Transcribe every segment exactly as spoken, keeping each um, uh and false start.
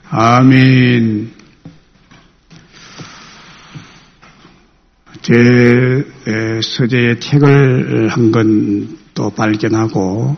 아멘. 제 서재에 책을 한 권 또 발견하고,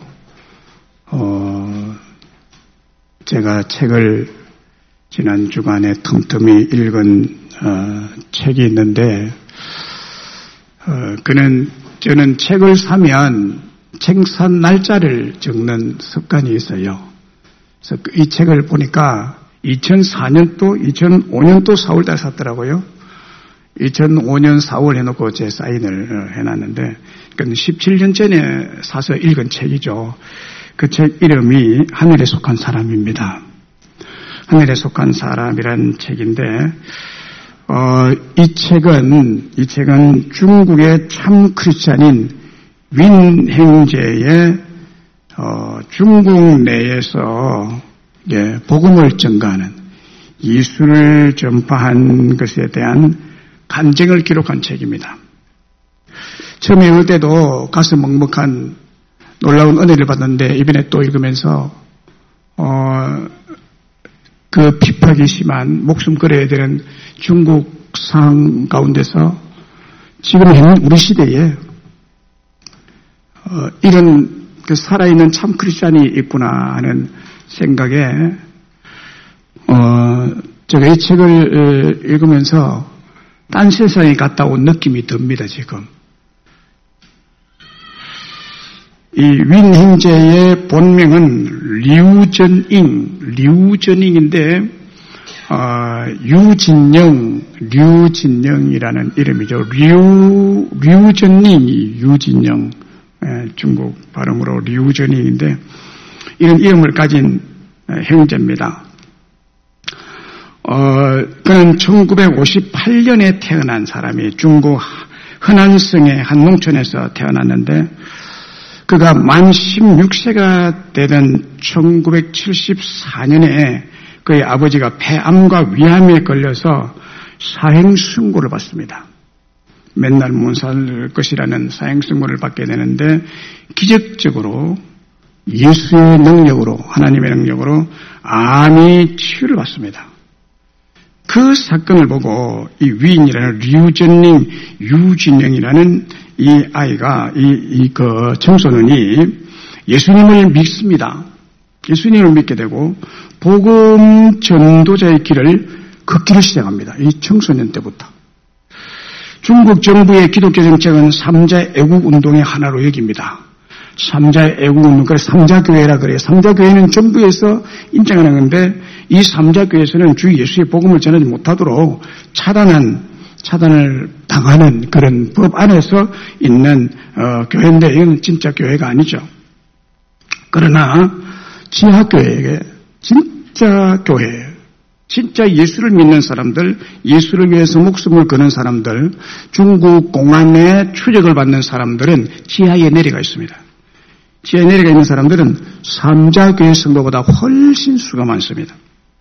어, 제가 책을 지난 주간에 틈틈이 읽은 어, 책이 있는데, 어, 그는 저는 책을 사면 책 산 날짜를 적는 습관이 있어요. 그래서 이 책을 보니까 이천사 년도, 이천오 년도 사월달에 샀더라고요. 이천오 년 사월 해놓고 제 사인을 해놨는데, 그건 십칠 년 전에 사서 읽은 책이죠. 그 책 이름이 하늘에 속한 사람입니다. 하늘에 속한 사람이라는 책인데, 어, 이 책은, 이 책은 중국의 참 크리스찬인 윈 행제의, 어, 중국 내에서, 예, 복음을 전가하는, 예수를 전파한 것에 대한 간증을 기록한 책입니다. 처음에 읽을 때도 가슴 먹먹한 놀라운 은혜를 받았는데, 이번에 또 읽으면서, 어, 그 핍박이 심한 목숨 걸어야 되는 중국 상황 가운데서 지금 우리 시대에 어, 이런 그 살아있는 참 크리스찬이 있구나 하는 생각에 어, 제가 이 책을 읽으면서 딴 세상에 갔다 온 느낌이 듭니다. 지금 이 윈 형제의 본명은 류전잉, 류전잉인데 어, 유진영, 류진영이라는 이름이죠. 류, 류전잉이 유진영, 에, 중국 발음으로 류전잉인데 이런 이름을 가진 형제입니다. 어, 그는 천구백오십팔 년에 태어난 사람이 중국 허난성의 한 농촌에서 태어났는데 그가 만 십육 세가 되던 천구백칠십사 년에 그의 아버지가 폐암과 위암에 걸려서 사행승고를 받습니다. 맨날 못 살 것이라는 사행승고를 받게 되는데 기적적으로 예수의 능력으로, 하나님의 능력으로 암이 치유를 받습니다. 그 사건을 보고 이 위인이라는 류전닝, 유진영이라는 이 아이가, 이, 이, 그 청소년이 예수님을 믿습니다. 예수님을 믿게 되고, 복음 전도자의 길을 걷기를 시작합니다. 이 청소년 때부터. 중국 정부의 기독교 정책은 삼자 애국 운동의 하나로 여깁니다. 삼자 애국 운동, 그래서 삼자교회라 그래요. 삼자교회는 정부에서 인정하는 건데, 이 삼자교회에서는 주 예수의 복음을 전하지 못하도록 차단한, 차단을 당하는 그런 법 안에서 있는 어, 교회인데 이건 진짜 교회가 아니죠. 그러나 지하교회에게 진짜 교회, 진짜 예수를 믿는 사람들, 예수를 위해서 목숨을 거는 사람들, 중국 공안의 추적을 받는 사람들은 지하에 내려가 있습니다. 지하에 내려가 있는 사람들은 삼자교회 성도보다 훨씬 수가 많습니다.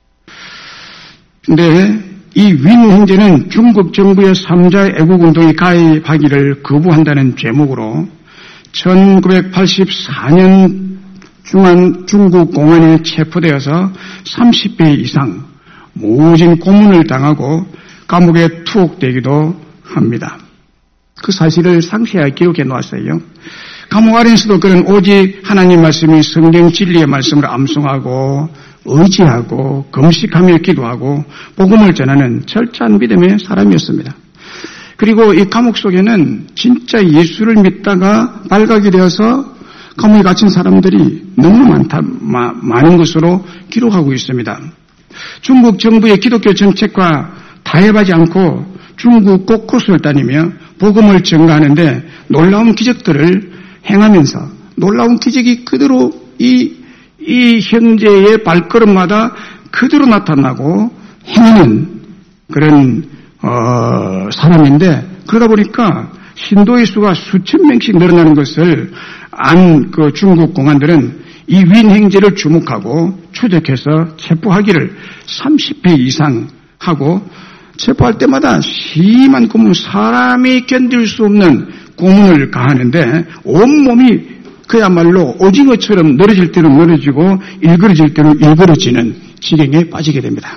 근데 이 윈 형제는 중국 정부의 삼자 애국운동에 가입하기를 거부한다는 제목으로 천구백팔십사 년 중한 중국 공안에 체포되어서 삼십 배 이상 모진 고문을 당하고 감옥에 투옥되기도 합니다. 그 사실을 상세하게 기록해 놓았어요. 감옥 안에서도 그런 오직 하나님 말씀이 성경 진리의 말씀을 암송하고 의지하고 금식하며 기도하고 복음을 전하는 철저한 믿음의 사람이었습니다. 그리고 이 감옥 속에는 진짜 예수를 믿다가 발각이 되어서 감옥에 갇힌 사람들이 너무 많다, 마, 많은 것으로 기록하고 있습니다. 중국 정부의 기독교 정책과 타협하지 않고 중국 곳곳을 다니며 복음을 전가하는데 놀라운 기적들을 행하면서 놀라운 기적이 그대로 이, 이 형제의 발걸음마다 그대로 나타나고 행하는 그런 어, 사람인데 그러다 보니까 신도의 수가 수천 명씩 늘어나는 것을 안 그 중국 공안들은 이 윈 행제를 주목하고 추적해서 체포하기를 삼십 회 이상 하고 체포할 때마다 심한 고문, 사람이 견딜 수 없는 고문을 가하는데 온몸이 그야말로 오징어처럼 늘어질 때는 늘어지고 일그러질 때는 일그러지는 지경에 빠지게 됩니다.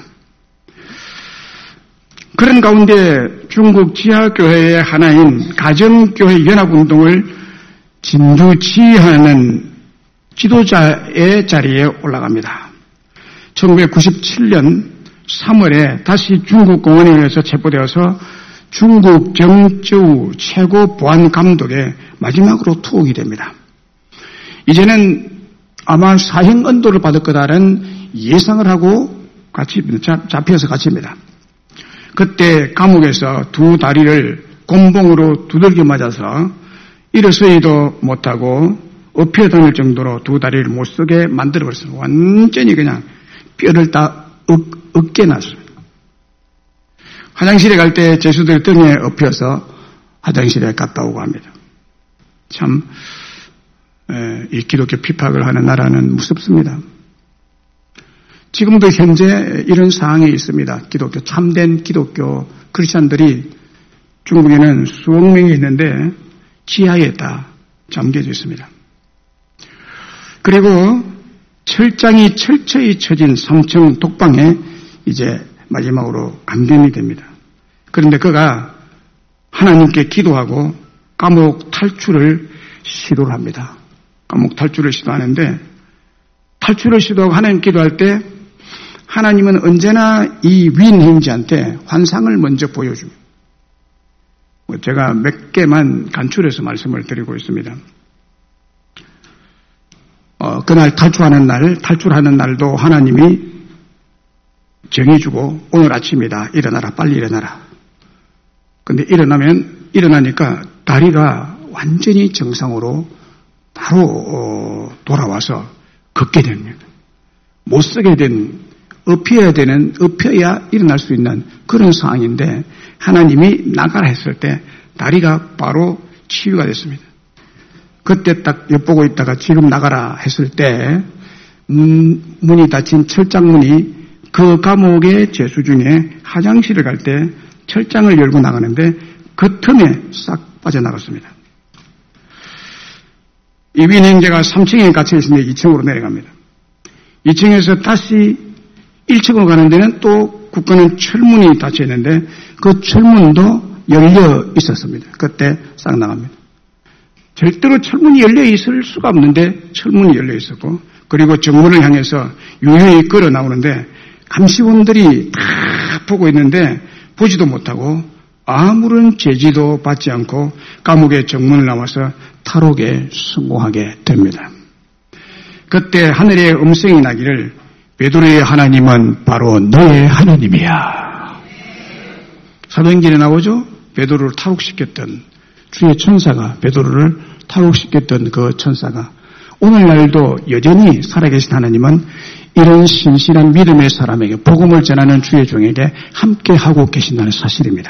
그런 가운데 중국 지하교회의 하나인 가정교회 연합운동을 진두지휘하는 지도자의 자리에 올라갑니다. 천구백구십칠 년 삼월에 다시 중국 공안에 의해서 체포되어서 중국 정저우 최고 보안 감독의 마지막으로 투옥이 됩니다. 이제는 아마 사형 언도를 받을 거다라는 예상을 하고 같이 잡혀서 갇힙니다. 그때 감옥에서 두 다리를 곤봉으로 두들겨 맞아서 일어서지도 못하고 엎여 다닐 정도로 두 다리를 못 쓰게 만들어버렸어요. 완전히 그냥 뼈를 다 으깨놨어요. 화장실에 갈 때 죄수들 등에 엎여서 화장실에 갔다 오고 합니다. 참, 에, 이 기독교 핍박을 하는 나라는 무섭습니다. 지금도 현재 이런 상황이 있습니다. 기독교, 참된 기독교 크리스찬들이 중국에는 수억 명이 있는데 지하에 다 잠겨져 있습니다. 그리고 철장이 철저히 쳐진 삼 층 독방에 이제 마지막으로 감금이 됩니다. 그런데 그가 하나님께 기도하고 감옥 탈출을 시도를 합니다. 감옥 탈출을 시도하는데 탈출을 시도하고 하나님 기도할 때 하나님은 언제나 이 위인행자한테 환상을 먼저 보여줍니다. 제가 몇 개만 간추려서 말씀을 드리고 있습니다. 어, 그날 탈출하는 날, 탈출하는 날도 하나님이 정해주고 오늘 아침이다. 일어나라. 빨리 일어나라. 근데 일어나면, 일어나니까 다리가 완전히 정상으로 바로 어, 돌아와서 걷게 됩니다. 못 쓰게 된, 엎혀야 되는, 엎혀야 일어날 수 있는 그런 상황인데 하나님이 나가라 했을 때 다리가 바로 치유가 됐습니다. 그때 딱 엿보고 있다가 지금 나가라 했을 때 문, 문이 닫힌 철장문이 그 감옥의 죄수 중에 화장실을 갈 때 철장을 열고 나가는데 그 틈에 싹 빠져나갔습니다. 이 위인행자가 삼 층에 갇혀 있으면 이 층으로 내려갑니다. 이 층에서 다시 일 층으로 가는 데는 또 국가는 철문이 닫혀 있는데 그 철문도 열려 있었습니다. 그때 싹 나갑니다. 절대로 철문이 열려 있을 수가 없는데 철문이 열려 있었고 그리고 정문을 향해서 유유히 걸어 나오는데 감시원들이 다 보고 있는데 보지도 못하고 아무런 제지도 받지 않고 감옥의 정문을 나와서 탈옥에 성공하게 됩니다. 그때 하늘에 음성이 나기를 베드로의 하나님은 바로 너의 하나님이야. 사도행전에 나오죠? 베드로를 탈옥시켰던 주의 천사가 베드로를 탈옥시켰던 그 천사가 오늘날도 여전히 살아계신 하나님은 이런 신실한 믿음의 사람에게 복음을 전하는 주의 종에게 함께하고 계신다는 사실입니다.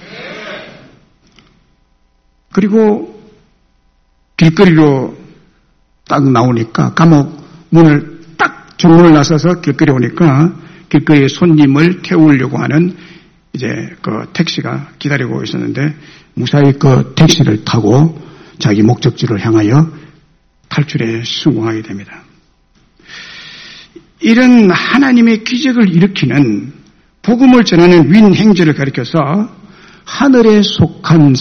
그리고 길거리로 딱 나오니까 감옥 문을 딱 정문을 나서서 길거리 오니까 길거리에 손님을 태우려고 하는 이제 그 택시가 기다리고 있었는데 무사히 그 택시를 타고 자기 목적지를 향하여 탈출에 성공하게 됩니다. 이런 하나님의 기적을 일으키는 복음을 전하는 윈 행제를 가리켜서 하늘에 속한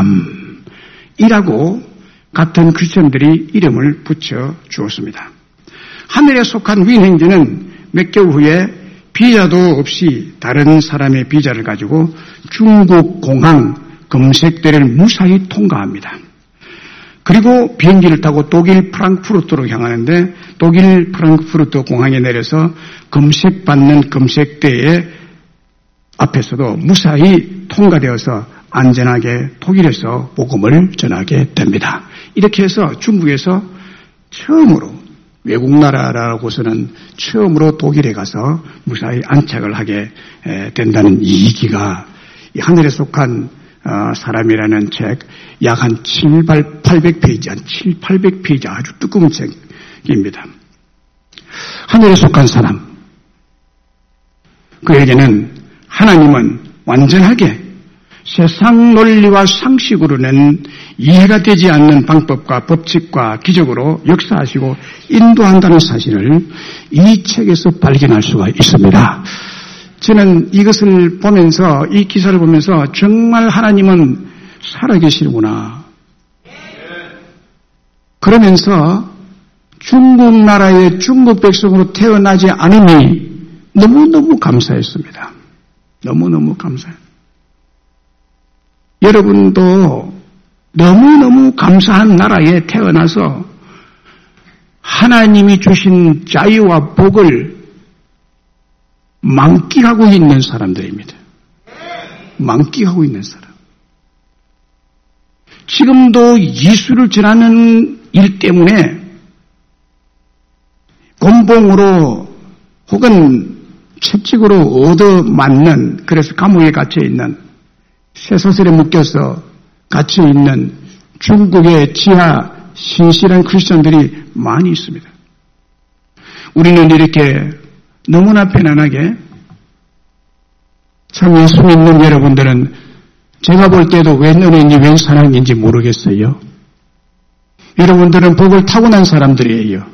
사람이라고 같은 크리스천들이 이름을 붙여 주었습니다. 하늘에 속한 윈 행제는 몇 개월 후에 비자도 없이 다른 사람의 비자를 가지고 중국 공항 검색대를 무사히 통과합니다. 그리고 비행기를 타고 독일 프랑크푸르트로 향하는데 독일 프랑크푸르트 공항에 내려서 검색받는 검색대의 앞에서도 무사히 통과되어서 안전하게 독일에서 복음을 전하게 됩니다. 이렇게 해서 중국에서 처음으로 외국 나라라고서는 처음으로 독일에 가서 무사히 안착을 하게 된다는 이기가 하늘에 속한 사람이라는 책 약 한 칠백 페이지, 한 칠, 팔백 페이지 아주 두꺼운 책입니다. 하늘에 속한 사람. 그에게는 하나님은 완전하게 세상 논리와 상식으로는 이해가 되지 않는 방법과 법칙과 기적으로 역사하시고 인도한다는 사실을 이 책에서 발견할 수가 있습니다. 저는 이것을 보면서, 이 기사를 보면서 정말 하나님은 살아계시구나. 그러면서 중국 나라의 중국 백성으로 태어나지 않음이 너무너무 감사했습니다. 너무너무 감사해요. 여러분도 너무너무 감사한 나라에 태어나서 하나님이 주신 자유와 복을 만끽하고 있는 사람들입니다. 만끽하고 있는 사람. 지금도 예수를 전하는 일 때문에 곤봉으로 혹은 채찍으로 얻어맞는, 그래서 감옥에 갇혀있는, 쇠사슬에 묶여서 갇혀있는 중국의 지하 신실한 크리스천들이 많이 있습니다. 우리는 이렇게 너무나 편안하게, 참 예수 믿는 여러분들은 제가 볼 때도 웬 은혜인지 웬 사랑인지 모르겠어요. 여러분들은 복을 타고난 사람들이에요.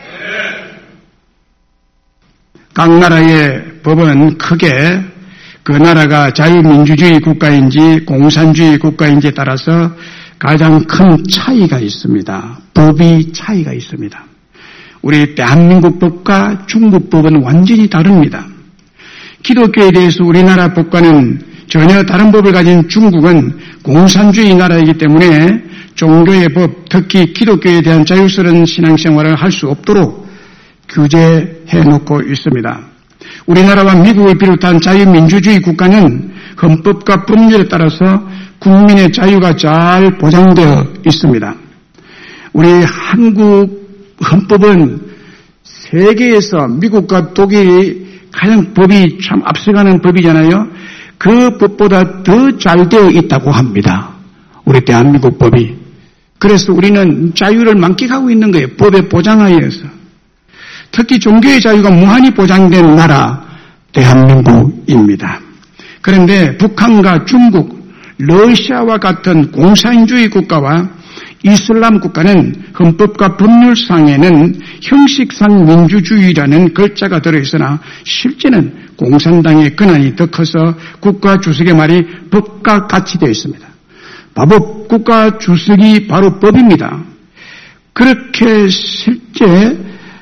각 나라의 법은 크게 그 나라가 자유민주주의 국가인지 공산주의 국가인지에 따라서 가장 큰 차이가 있습니다. 법이 차이가 있습니다. 우리 대한민국 법과 중국 법은 완전히 다릅니다. 기독교에 대해서 우리나라 법과는 전혀 다른 법을 가진 중국은 공산주의 나라이기 때문에 종교의 법, 특히 기독교에 대한 자유스러운 신앙생활을 할 수 없도록 규제해 놓고 있습니다. 우리나라와 미국을 비롯한 자유민주주의 국가는 헌법과 법률에 따라서 국민의 자유가 잘 보장되어 있습니다. 우리 한국 헌법은 세계에서 미국과 독일이 가장 법이 참 앞서가는 법이잖아요. 그 법보다 더 잘 되어 있다고 합니다. 우리 대한민국 법이. 그래서 우리는 자유를 만끽하고 있는 거예요. 법의 보장하에서. 특히 종교의 자유가 무한히 보장된 나라 대한민국입니다. 그런데 북한과 중국, 러시아와 같은 공산주의 국가와 이슬람 국가는 헌법과 법률상에는 형식상 민주주의라는 글자가 들어있으나 실제는 공산당의 권한이 더 커서 국가 주석의 말이 법과 같이 되어 있습니다. 바법 국가 주석이 바로 법입니다. 그렇게 실제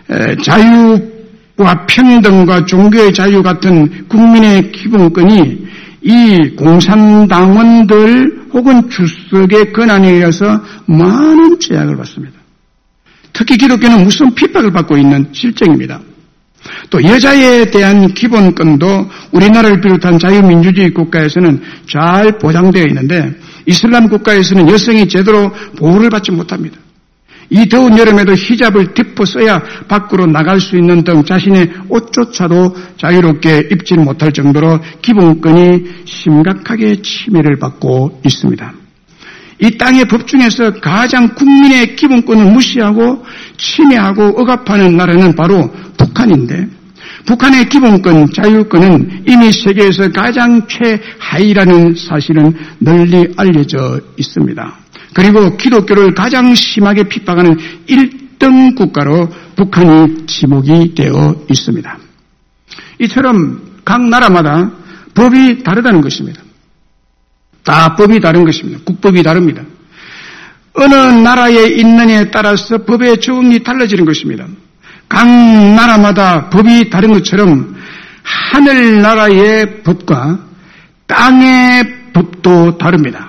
자유와 평등과 종교의 자유 같은 국민의 기본권이 이 공산당원들 혹은 주석의 권한에 의해서 많은 제약을 받습니다. 특히 기독교는 무슨 핍박을 받고 있는 실정입니다. 또 여자에 대한 기본권도 우리나라를 비롯한 자유민주주의 국가에서는 잘 보장되어 있는데 이슬람 국가에서는 여성이 제대로 보호를 받지 못합니다. 이 더운 여름에도 히잡을 덮어 써야 밖으로 나갈 수 있는 등 자신의 옷조차도 자유롭게 입지 못할 정도로 기본권이 심각하게 침해를 받고 있습니다. 이 땅의 법 중에서 가장 국민의 기본권을 무시하고 침해하고 억압하는 나라는 바로 북한인데 북한의 기본권, 자유권은 이미 세계에서 가장 최하위라는 사실은 널리 알려져 있습니다. 그리고 기독교를 가장 심하게 핍박하는 일 등 국가로 북한이 지목이 되어 있습니다. 이처럼 각 나라마다 법이 다르다는 것입니다. 다 법이 다른 것입니다. 국법이 다릅니다. 어느 나라에 있느냐에 따라서 법의 적응이 달라지는 것입니다. 각 나라마다 법이 다른 것처럼 하늘나라의 법과 땅의 법도 다릅니다.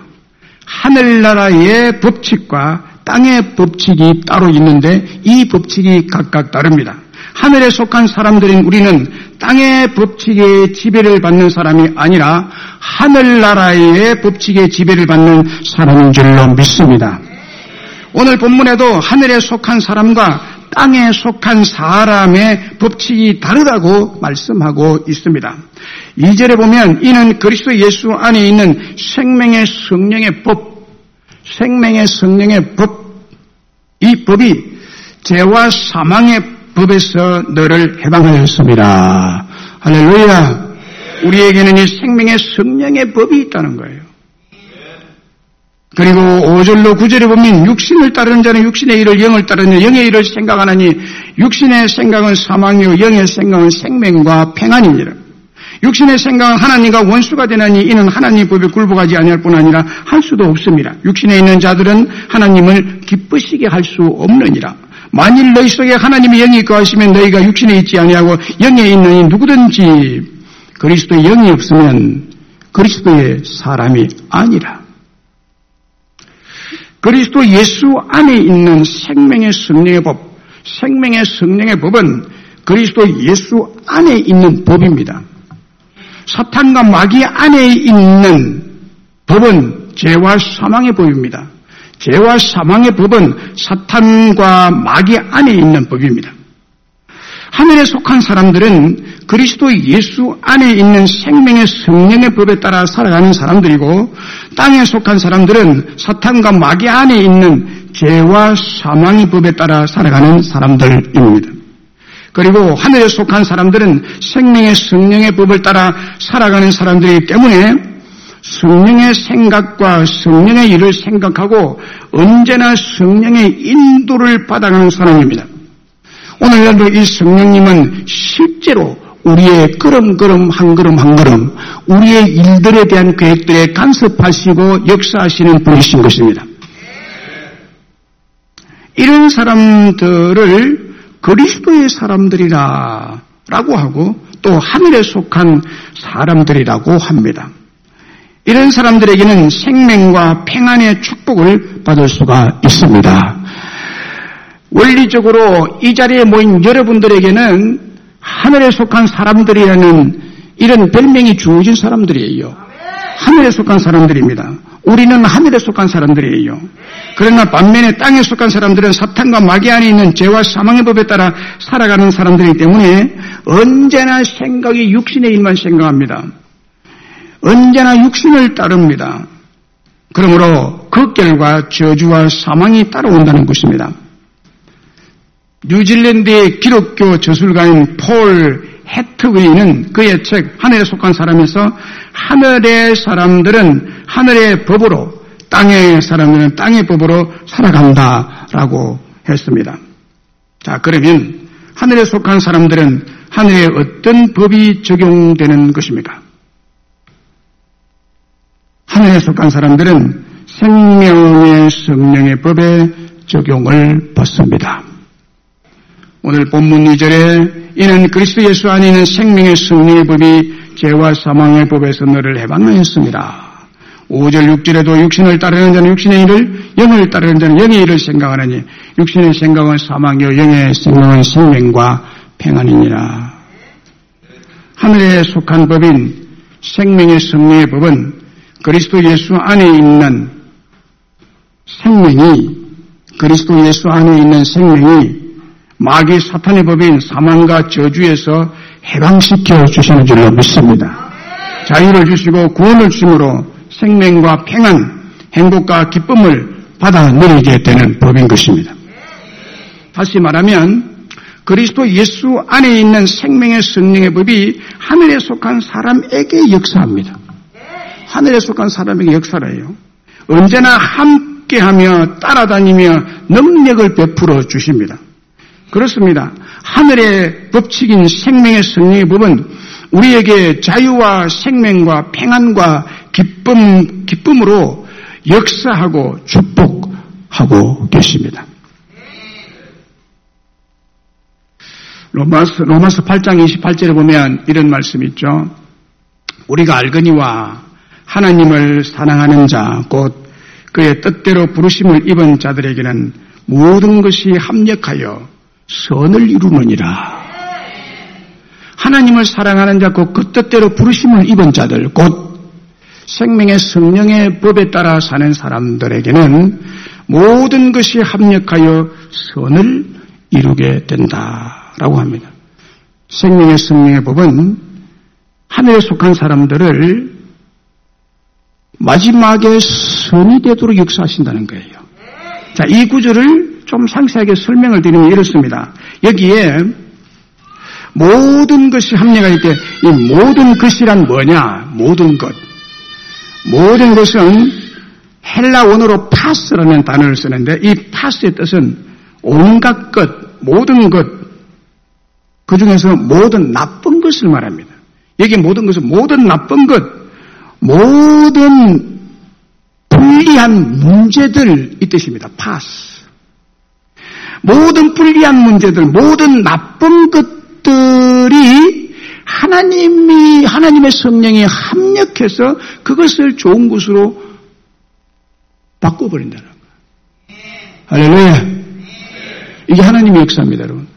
하늘나라의 법칙과 땅의 법칙이 따로 있는데 이 법칙이 각각 다릅니다. 하늘에 속한 사람들인 우리는 땅의 법칙에 지배를 받는 사람이 아니라 하늘나라의 법칙에 지배를 받는 사람인 줄로 믿습니다. 오늘 본문에도 하늘에 속한 사람과 땅에 속한 사람의 법칙이 다르다고 말씀하고 있습니다. 이 절에 보면 이는 그리스도 예수 안에 있는 생명의 성령의 법, 생명의 성령의 법, 이 법이 죄와 사망의 법에서 너를 해방하였습니다. 할렐루야. 우리에게는 이 생명의 성령의 법이 있다는 거예요. 그리고 오 절로 구 절에 보면 육신을 따르는 자는 육신의 일을, 영을 따르는 영의 일을 생각하나니 육신의 생각은 사망이요 영의 생각은 생명과 평안이니라. 육신의 생각은 하나님과 원수가 되나니 이는 하나님 법에 굴복하지 아니할 뿐 아니라 할 수도 없습니다. 육신에 있는 자들은 하나님을 기쁘시게 할 수 없느니라. 만일 너희 속에 하나님의 영이 거하시면 너희가 육신에 있지 아니하고 영에 있느니 누구든지 그리스도의 영이 없으면 그리스도의 사람이 아니라. 그리스도 예수 안에 있는 생명의 성령의 법, 생명의 성령의 법은 그리스도 예수 안에 있는 법입니다. 사탄과 마귀 안에 있는 법은 죄와 사망의 법입니다. 죄와 사망의 법은 사탄과 마귀 안에 있는 법입니다. 하늘에 속한 사람들은 그리스도 예수 안에 있는 생명의 성령의 법에 따라 살아가는 사람들이고, 땅에 속한 사람들은 사탄과 마귀 안에 있는 죄와 사망의 법에 따라 살아가는 사람들입니다. 그리고 하늘에 속한 사람들은 생명의 성령의 법을 따라 살아가는 사람들이기 때문에 성령의 생각과 성령의 일을 생각하고 언제나 성령의 인도를 받아가는 사람입니다. 오늘날도 이 성령님은 실제로 우리의 걸음걸음 한 걸음 한 걸음 우리의 일들에 대한 계획들에 간섭하시고 역사하시는 분이신 것입니다. 이런 사람들을 그리스도의 사람들이라 라고 하고 또 하늘에 속한 사람들이라고 합니다. 이런 사람들에게는 생명과 평안의 축복을 받을 수가 있습니다. 원리적으로 이 자리에 모인 여러분들에게는 하늘에 속한 사람들이라는 이런 별명이 주어진 사람들이에요. 하늘에 속한 사람들입니다. 우리는 하늘에 속한 사람들이에요. 그러나 반면에 땅에 속한 사람들은 사탄과 마귀 안에 있는 죄와 사망의 법에 따라 살아가는 사람들이기 때문에 언제나 생각이 육신의 일만 생각합니다. 언제나 육신을 따릅니다. 그러므로 그 결과 저주와 사망이 따라온다는 것입니다. 뉴질랜드의 기독교 저술가인 폴 해트웨이는 그의 책 하늘에 속한 사람에서 하늘의 사람들은 하늘의 법으로, 땅의 사람들은 땅의 법으로 살아간다라고 했습니다. 자, 그러면 하늘에 속한 사람들은 하늘에 어떤 법이 적용되는 것입니까? 하늘에 속한 사람들은 생명의 성령의 법에 적용을 받습니다. 오늘 본문 이 절에 이는 그리스도 예수 안에 있는 생명의 성령의 법이 죄와 사망의 법에서 너를 해방하였습니다. 오 절 육 절에도 육신을 따르는 자는 육신의 일을, 영을 따르는 자는 영의 일을 생각하느니 육신의 생각은 사망이요 영의 생각은 생명과 평안이니라. 하늘에 속한 법인 생명의 성령의 법은 그리스도 예수 안에 있는 생명이, 그리스도 예수 안에 있는 생명이 마귀 사탄의 법인 사망과 저주에서 해방시켜 주시는 줄로 믿습니다. 자유를 주시고 구원을 주심으로 생명과 평안, 행복과 기쁨을 받아 누리게 되는 법인 것입니다. 다시 말하면 그리스도 예수 안에 있는 생명의 성령의 법이 하늘에 속한 사람에게 역사합니다. 하늘에 속한 사람에게 역사를 해요. 언제나 함께하며 따라다니며 능력을 베풀어 주십니다. 그렇습니다. 하늘의 법칙인 생명의 성령의 법은 우리에게 자유와 생명과 평안과 기쁨, 기쁨으로 역사하고 축복하고 계십니다. 로마서, 로마서 팔 장 이십팔 절에 보면 이런 말씀이 있죠. 우리가 알거니와 하나님을 사랑하는 자, 곧 그의 뜻대로 부르심을 입은 자들에게는 모든 것이 합력하여 선을 이루느니라. 하나님을 사랑하는 자, 곧 그 뜻대로 부르심을 입은 자들, 곧 생명의 성령의 법에 따라 사는 사람들에게는 모든 것이 합력하여 선을 이루게 된다라고 합니다. 생명의 성령의 법은 하늘에 속한 사람들을 마지막에 선이 되도록 역사하신다는 거예요. 자, 이 구절을 좀 상세하게 설명을 드리면 이렇습니다. 여기에 모든 것이 합력할 때 이 모든 것이란 뭐냐? 모든 것. 모든 것은 헬라 원어로 파스라는 단어를 쓰는데 이 파스의 뜻은 온갖 것, 모든 것, 그 중에서 모든 나쁜 것을 말합니다. 여기 모든 것은 모든 나쁜 것, 모든 불리한 문제들 이 뜻입니다. 파스. 모든 불리한 문제들, 모든 나쁜 것들이 하나님이, 하나님의 성령이 합력해서 그것을 좋은 것으로 바꿔버린다는 거예요. 할렐루야. 이게 하나님의 역사입니다, 여러분.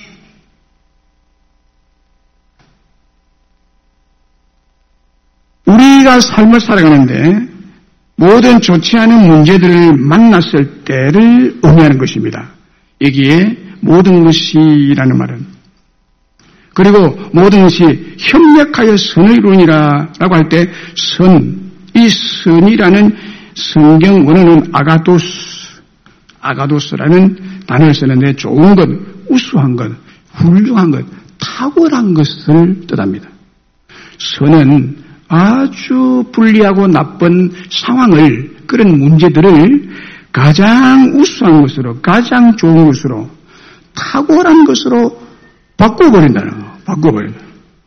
우리가 삶을 살아가는데 모든 좋지 않은 문제들을 만났을 때를 의미하는 것입니다. 여기에 모든 것이라는 말은 그리고 모든 것이 협력하여 선을 이루니라 라고 할 때 선, 이 선이라는 성경 원어는 아가도스, 아가도스라는 단어를 쓰는데 좋은 것, 우수한 것, 훌륭한 것, 탁월한 것을 뜻합니다. 선은 아주 불리하고 나쁜 상황을, 그런 문제들을 가장 우수한 것으로, 가장 좋은 것으로, 탁월한 것으로 바꿔버린다는 거, 바꿔버린다.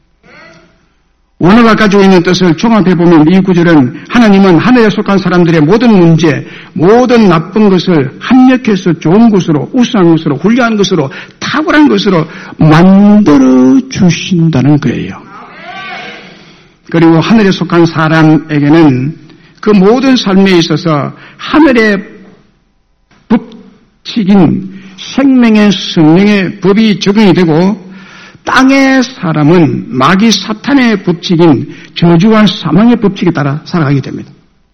원어가 가지고 있는 뜻을 종합해보면 이 구절은 하나님은 하늘에 속한 사람들의 모든 문제, 모든 나쁜 것을 합력해서 좋은 것으로, 우수한 것으로, 훌륭한 것으로, 탁월한 것으로 만들어 주신다는 거예요. 그리고 하늘에 속한 사람에게는 그 모든 삶에 있어서 하늘의 법칙인 생명의 성령의 법이 적용이 되고 땅의 사람은 마귀 사탄의 법칙인 저주와 사망의 법칙에 따라 살아가게 됩니다.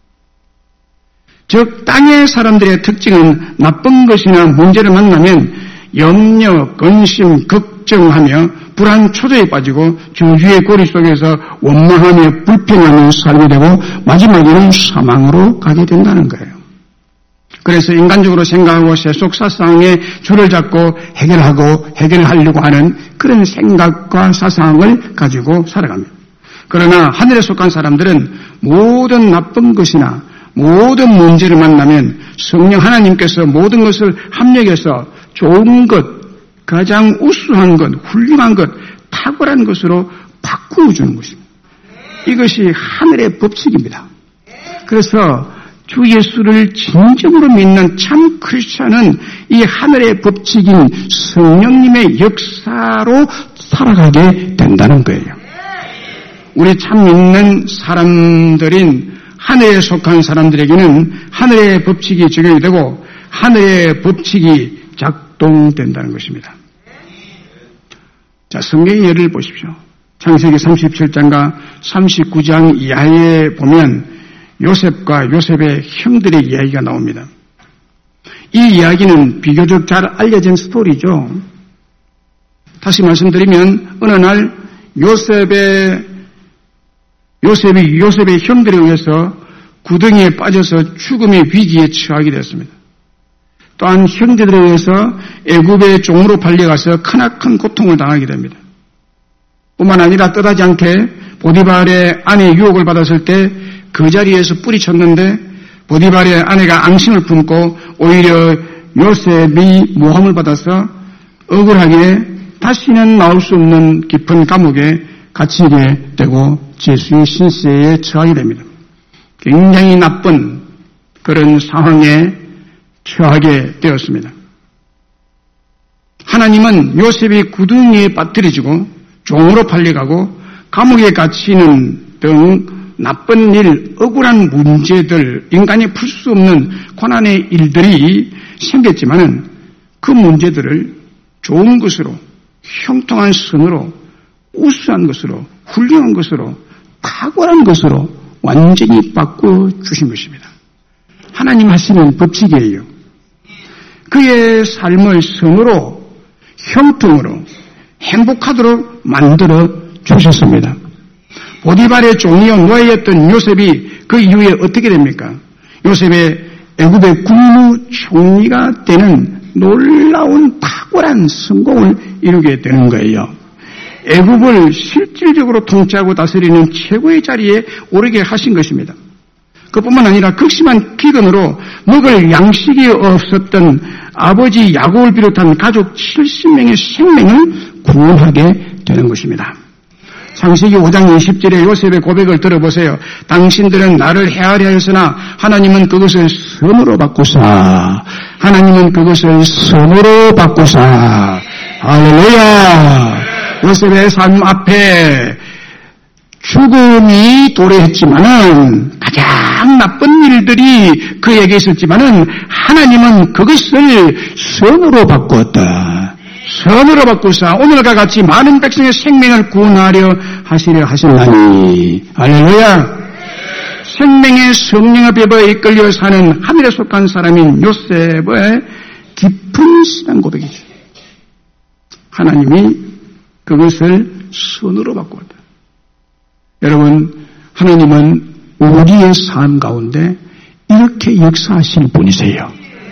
즉 땅의 사람들의 특징은 나쁜 것이나 문제를 만나면 염려, 근심, 걱정하며 불안 초조에 빠지고 저주의 고리 속에서 원망하며 불평하며 살게 되고 마지막에는 사망으로 가게 된다는 거예요. 그래서 인간적으로 생각하고 세속 사상의 줄을 잡고 해결하고 해결하려고 하는 그런 생각과 사상을 가지고 살아갑니다. 그러나 하늘에 속한 사람들은 모든 나쁜 것이나 모든 문제를 만나면 성령 하나님께서 모든 것을 합력해서 좋은 것, 가장 우수한 것, 훌륭한 것, 탁월한 것으로 바꾸어 주는 것입니다. 이것이 하늘의 법칙입니다. 그래서 주 예수를 진정으로 믿는 참 크리스찬은 이 하늘의 법칙인 성령님의 역사로 살아가게 된다는 거예요. 우리 참 믿는 사람들인 하늘에 속한 사람들에게는 하늘의 법칙이 적용이 되고 하늘의 법칙이 작동된다는 것입니다. 자, 성경의 예를 보십시오. 창세기 삼십칠 장과 삼십구 장 이하에 보면 요셉과 요셉의 형들의 이야기가 나옵니다. 이 이야기는 비교적 잘 알려진 스토리죠. 다시 말씀드리면 어느 날 요셉의 요셉이 요셉의 형들에 의해서 구덩이에 빠져서 죽음의 위기에 처하게 됐습니다. 또한 형제들에 의해서 애굽의 종으로 팔려가서 크나큰 고통을 당하게 됩니다. 뿐만 아니라 뜻하지 않게 보디발의 아내의 유혹을 받았을 때 그 자리에서 뿌리쳤는데 보디발의 아내가 앙심을 품고 오히려 요셉이 모함을 받아서 억울하게 다시는 나올 수 없는 깊은 감옥에 갇히게 되고 제수의 신세에 처하게 됩니다. 굉장히 나쁜 그런 상황에 처하게 되었습니다. 하나님은 요셉이 구덩이에 빠뜨려지고 종으로 팔려가고 감옥에 갇히는 등 나쁜 일, 억울한 문제들, 인간이 풀 수 없는 고난의 일들이 생겼지만은 그 문제들을 좋은 것으로, 형통한 선으로, 우수한 것으로, 훌륭한 것으로, 탁월한 것으로 완전히 바꿔 주신 것입니다. 하나님 하시는 법칙이에요. 그의 삶을 선으로, 형통으로, 행복하도록 만들어 주셨습니다. 보디발의 종이요 노예였던 요셉이 그 이후에 어떻게 됩니까? 요셉의 애굽의 국무총리가 되는 놀라운 탁월한 성공을 이루게 되는 거예요. 애굽을 실질적으로 통치하고 다스리는 최고의 자리에 오르게 하신 것입니다. 그뿐만 아니라 극심한 기근으로 먹을 양식이 없었던 아버지 야곱을 비롯한 가족 칠십 명의 생명을 구원하게 되는 것입니다. 창세기 오 장 이십 절에 요셉의 고백을 들어보세요. 당신들은 나를 헤아려 하였으나 하나님은 그것을 선으로 바꾸사. 하나님은 그것을 선으로 바꾸사. 할렐루야. 요셉의 삶 앞에 죽음이 도래했지만은 가장 나쁜 일들이 그에게 있었지만은 하나님은 그것을 선으로 바꾸었다. 선으로 바꾸사 오늘과 같이 많은 백성의 생명을 구원하려 하시려 하셨나니. 할렐루야. 생명의 성령의 법에 이끌려 사는 하늘에 속한 사람인 요셉의 깊은 신앙 고백이죠. 하나님이 그것을 선으로 바꾸었다. 여러분, 하나님은 우리의 삶 가운데 이렇게 역사하실 분이세요.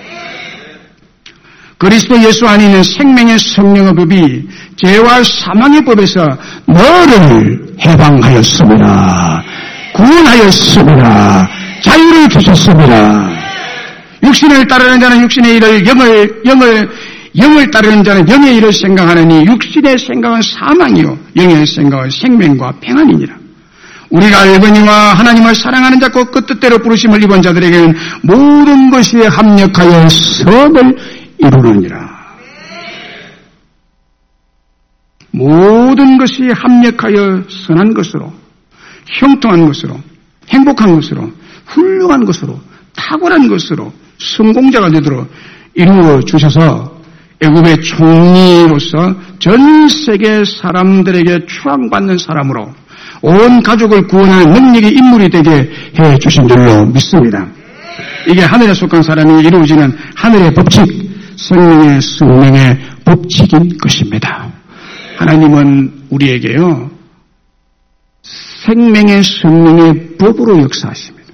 그리스도 예수 안에 있는 생명의 성령의 법이 죄와 사망의 법에서 너를 해방하였습니다. 구원하였습니다. 자유를 주셨습니다. 육신을 따르는 자는 육신의 일을, 영을, 영을, 영을 따르는 자는 영의 일을 생각하느니 육신의 생각은 사망이요 영의 생각은 생명과 평안이니라. 우리가 알거니와 하나님을 사랑하는 자고 그 뜻대로 부르심을 입은 자들에게는 모든 것이 합력하여 선을 이루느니라. 모든 것이 합력하여 선한 것으로, 형통한 것으로, 행복한 것으로, 훌륭한 것으로, 탁월한 것으로 성공자가 되도록 이루어 주셔서 애굽의 총리로서 전 세계 사람들에게 추앙받는 사람으로 온 가족을 구원하는 능력의 인물이 되게 해 주신 줄로 믿습니다. 이게 하늘에 속한 사람이 이루어지는 하늘의 법칙, 생명의 성령의 법칙인 것입니다. 하나님은 우리에게요 생명의 성령의 법으로 역사하십니다.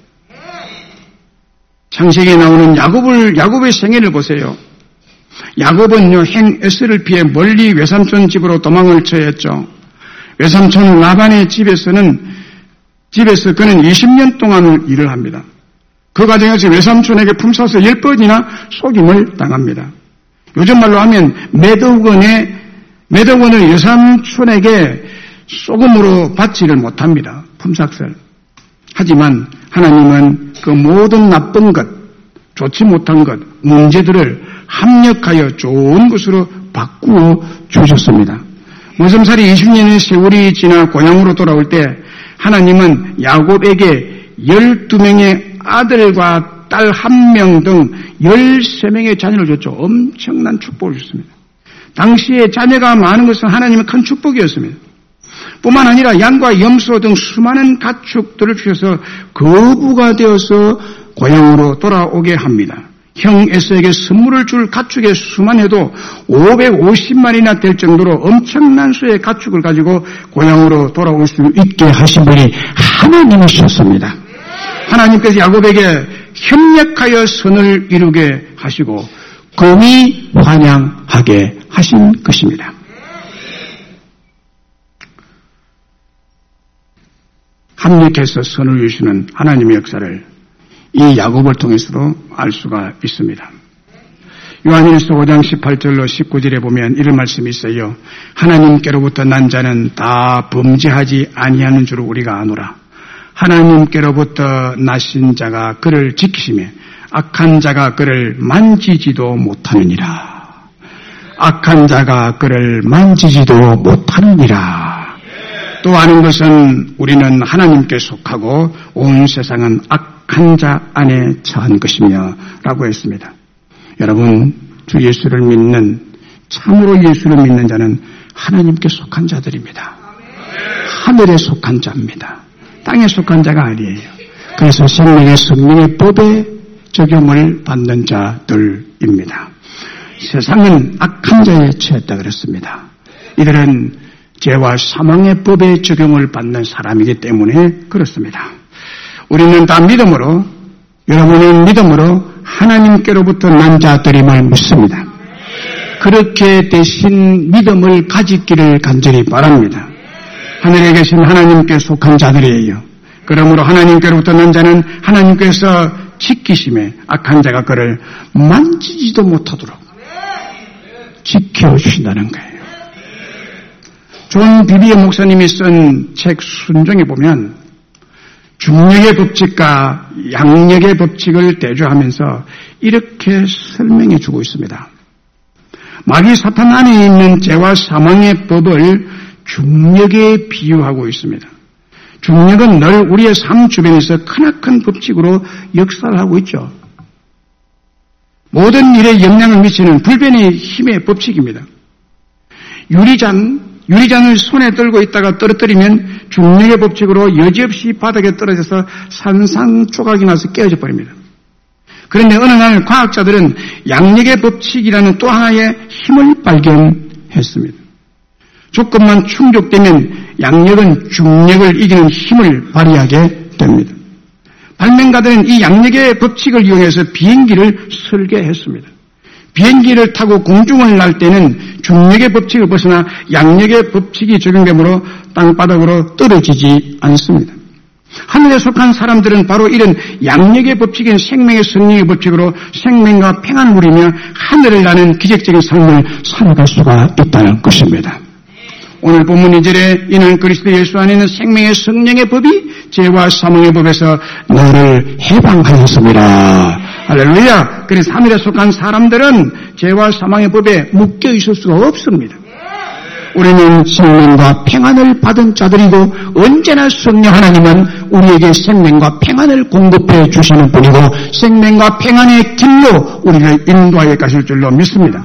창세기에 나오는 야곱을 야곱의 생애를 보세요. 야곱은요 행 에스를 피해 멀리 외삼촌 집으로 도망을 쳐했죠. 외삼촌 라반의 집에서는 집에서 그는 이십 년 동안 일을 합니다. 그 과정에서 외삼촌에게 품사서 열 번이나 속임을 당합니다. 요즘 말로 하면 매덕원의 매덕원을 외삼촌에게 소금으로 받지를 못합니다. 품삯을. 하지만 하나님은 그 모든 나쁜 것, 좋지 못한 것, 문제들을 합력하여 좋은 것으로 바꾸어 주셨습니다. 무덤살이 이십 년의 세월이 지나 고향으로 돌아올 때 하나님은 야곱에게 열두 명의 아들과 딸 한 명 등 열세 명의 자녀를 줬죠. 엄청난 축복을 줬습니다. 당시에 자녀가 많은 것은 하나님의 큰 축복이었습니다. 뿐만 아니라 양과 염소 등 수많은 가축들을 주셔서 거부가 되어서 고향으로 돌아오게 합니다. 형 에서에게 선물을 줄 가축의 수만 해도 오백오십만이나 될 정도로 엄청난 수의 가축을 가지고 고향으로 돌아올 수 있게 하신 분이 하나님이셨습니다. 하나님께서 야곱에게 협력하여 선을 이루게 하시고 공의 환영하게 하신 것입니다. 합력해서 선을 이루시는 하나님의 역사를 이 야곱을 통해서도 알 수가 있습니다. 요한일서 오 장 십팔 절로 십구 절에 보면 이런 말씀이 있어요. 하나님께로부터 난 자는 다 범죄하지 아니하는 줄 우리가 아노라. 하나님께로부터 나신 자가 그를 지키시며 악한 자가 그를 만지지도 못하느니라. 악한 자가 그를 만지지도 못하느니라. 또 아는 것은 우리는 하나님께 속하고 온 세상은 악한 자 안에 처한 것이며 라고 했습니다. 여러분, 주 예수를 믿는, 참으로 예수를 믿는 자는 하나님께 속한 자들입니다. 하늘에 속한 자입니다. 땅에 속한 자가 아니에요. 그래서 생명의 성령의 법에 적용을 받는 자들입니다. 세상은 악한 자에 처했다 그랬습니다. 이들은 죄와 사망의 법에 적용을 받는 사람이기 때문에 그렇습니다. 우리는 다 믿음으로, 여러분은 믿음으로 하나님께로부터 난 자들임을 믿습니다. 그렇게 되신 믿음을 가지기를 간절히 바랍니다. 하늘에 계신 하나님께 속한 자들이에요. 그러므로 하나님께로부터 난 자는 하나님께서 지키심에 악한 자가 그를 만지지도 못하도록 지켜주신다는 거예요. 존 비비어 목사님이 쓴 책 순종에 보면 중력의 법칙과 양력의 법칙을 대조하면서 이렇게 설명해 주고 있습니다. 마귀 사탄 안에 있는 죄와 사망의 법을 중력에 비유하고 있습니다. 중력은 늘 우리의 삶 주변에서 크나큰 법칙으로 역사를 하고 있죠. 모든 일에 영향을 미치는 불변의 힘의 법칙입니다. 유리잔, 유리잔을 손에 들고 있다가 떨어뜨리면 중력의 법칙으로 여지없이 바닥에 떨어져서 산산조각이 나서 깨어져 버립니다. 그런데 어느 날 과학자들은 양력의 법칙이라는 또 하나의 힘을 발견했습니다. 조건만 충족되면 양력은 중력을 이기는 힘을 발휘하게 됩니다. 발명가들은 이 양력의 법칙을 이용해서 비행기를 설계했습니다. 비행기를 타고 공중을 날 때는 중력의 법칙을 벗어나 양력의 법칙이 적용되므로 땅바닥으로 떨어지지 않습니다. 하늘에 속한 사람들은 바로 이런 양력의 법칙인 생명의 승리의 법칙으로 생명과 평안을 누리며 하늘을 나는 기적적인 삶을 살아갈 수가 있다는 것입니다. 오늘 본문 이 절에 이는 그리스도 예수 안에 있는 생명의 성령의 법이 죄와 사망의 법에서 너를 해방하였습니다. 할렐루야. 그래서 하늘에 속한 사람들은 죄와 사망의 법에 묶여 있을 수가 없습니다. 우리는 생명과 평안을 받은 자들이고 언제나 성령 하나님은 우리에게 생명과 평안을 공급해 주시는 분이고 생명과 평안의 길로 우리를 인도하여 가실 줄로 믿습니다.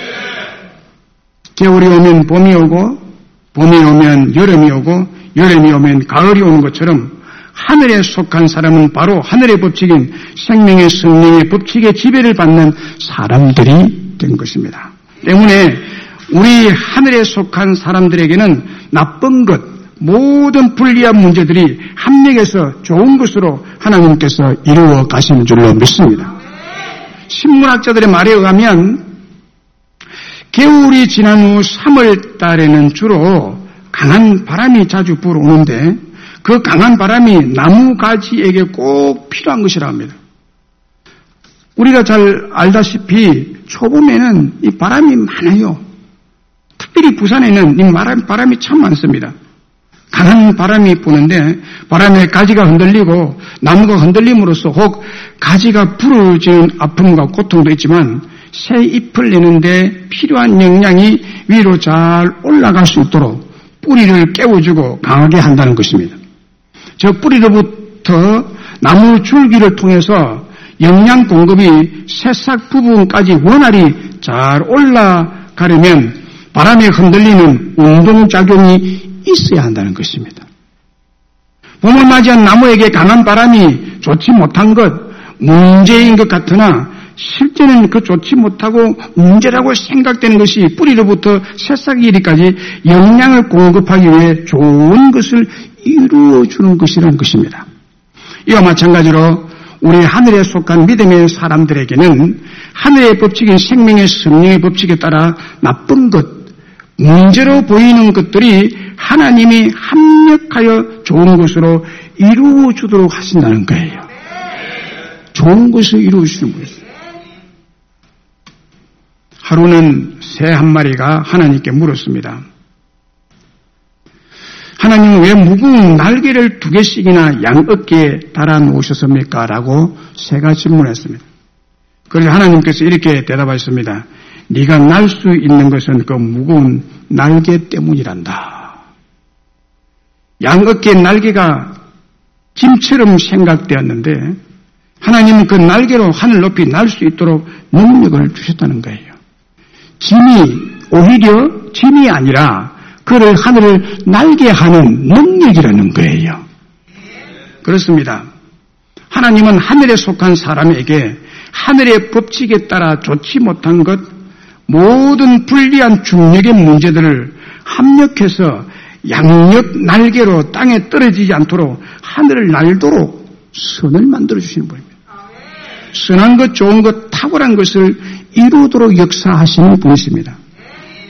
겨울이 오면 봄이 오고 봄이 오면 여름이 오고 여름이 오면 가을이 오는 것처럼 하늘에 속한 사람은 바로 하늘의 법칙인 생명의 성령의 법칙의 지배를 받는 사람들이 된 것입니다. 때문에 우리 하늘에 속한 사람들에게는 나쁜 것, 모든 불리한 문제들이 합력해서 좋은 것으로 하나님께서 이루어 가시는 줄로 믿습니다. 신문학자들의 말에 의하면 겨울이 지난 후 삼월 달에는 주로 강한 바람이 자주 불어오는데 그 강한 바람이 나무 가지에게 꼭 필요한 것이라 합니다. 우리가 잘 알다시피 초봄에는 이 바람이 많아요. 특별히 부산에는 이 바람이 참 많습니다. 강한 바람이 부는데 바람에 가지가 흔들리고 나무가 흔들림으로써 혹 가지가 부러지는 아픔과 고통도 있지만 새 잎을 내는데 필요한 영양이 위로 잘 올라갈 수 있도록 뿌리를 깨워주고 강하게 한다는 것입니다. 저 뿌리로부터 나무 줄기를 통해서 영양 공급이 새싹 부분까지 원활히 잘 올라가려면 바람에 흔들리는 운동작용이 있어야 한다는 것입니다. 봄을 맞이한 나무에게 강한 바람이 좋지 못한 것, 문제인 것 같으나 실제는 그 좋지 못하고 문제라고 생각되는 것이 뿌리로부터 새싹이 이리까지 영양을 공급하기 위해 좋은 것을 이루어주는 것이라는 것입니다. 이와 마찬가지로 우리 하늘에 속한 믿음의 사람들에게는 하늘의 법칙인 생명의 성령의 법칙에 따라 나쁜 것, 문제로 보이는 것들이 하나님이 합력하여 좋은 것으로 이루어주도록 하신다는 거예요. 좋은 것을 이루어주시는 거예요. 하루는 새 한 마리가 하나님께 물었습니다. 하나님은 왜 무거운 날개를 두 개씩이나 양 어깨에 달아 놓으셨습니까? 라고 새가 질문했습니다. 그래서 하나님께서 이렇게 대답하셨습니다. 네가 날 수 있는 것은 그 무거운 날개 때문이란다. 양 어깨의 날개가 짐처럼 생각되었는데 하나님은 그 날개로 하늘 높이 날 수 있도록 능력을 주셨다는 거예요. 짐이 오히려 짐이 아니라 그를 하늘을 날게 하는 능력이라는 거예요. 그렇습니다. 하나님은 하늘에 속한 사람에게 하늘의 법칙에 따라 좋지 못한 것, 모든 불리한 중력의 문제들을 합력해서 양력 날개로 땅에 떨어지지 않도록 하늘을 날도록 선을 만들어주시는 분입니다. 선한 것, 좋은 것, 탁월한 것을 이루도록 역사하시는 분이십니다.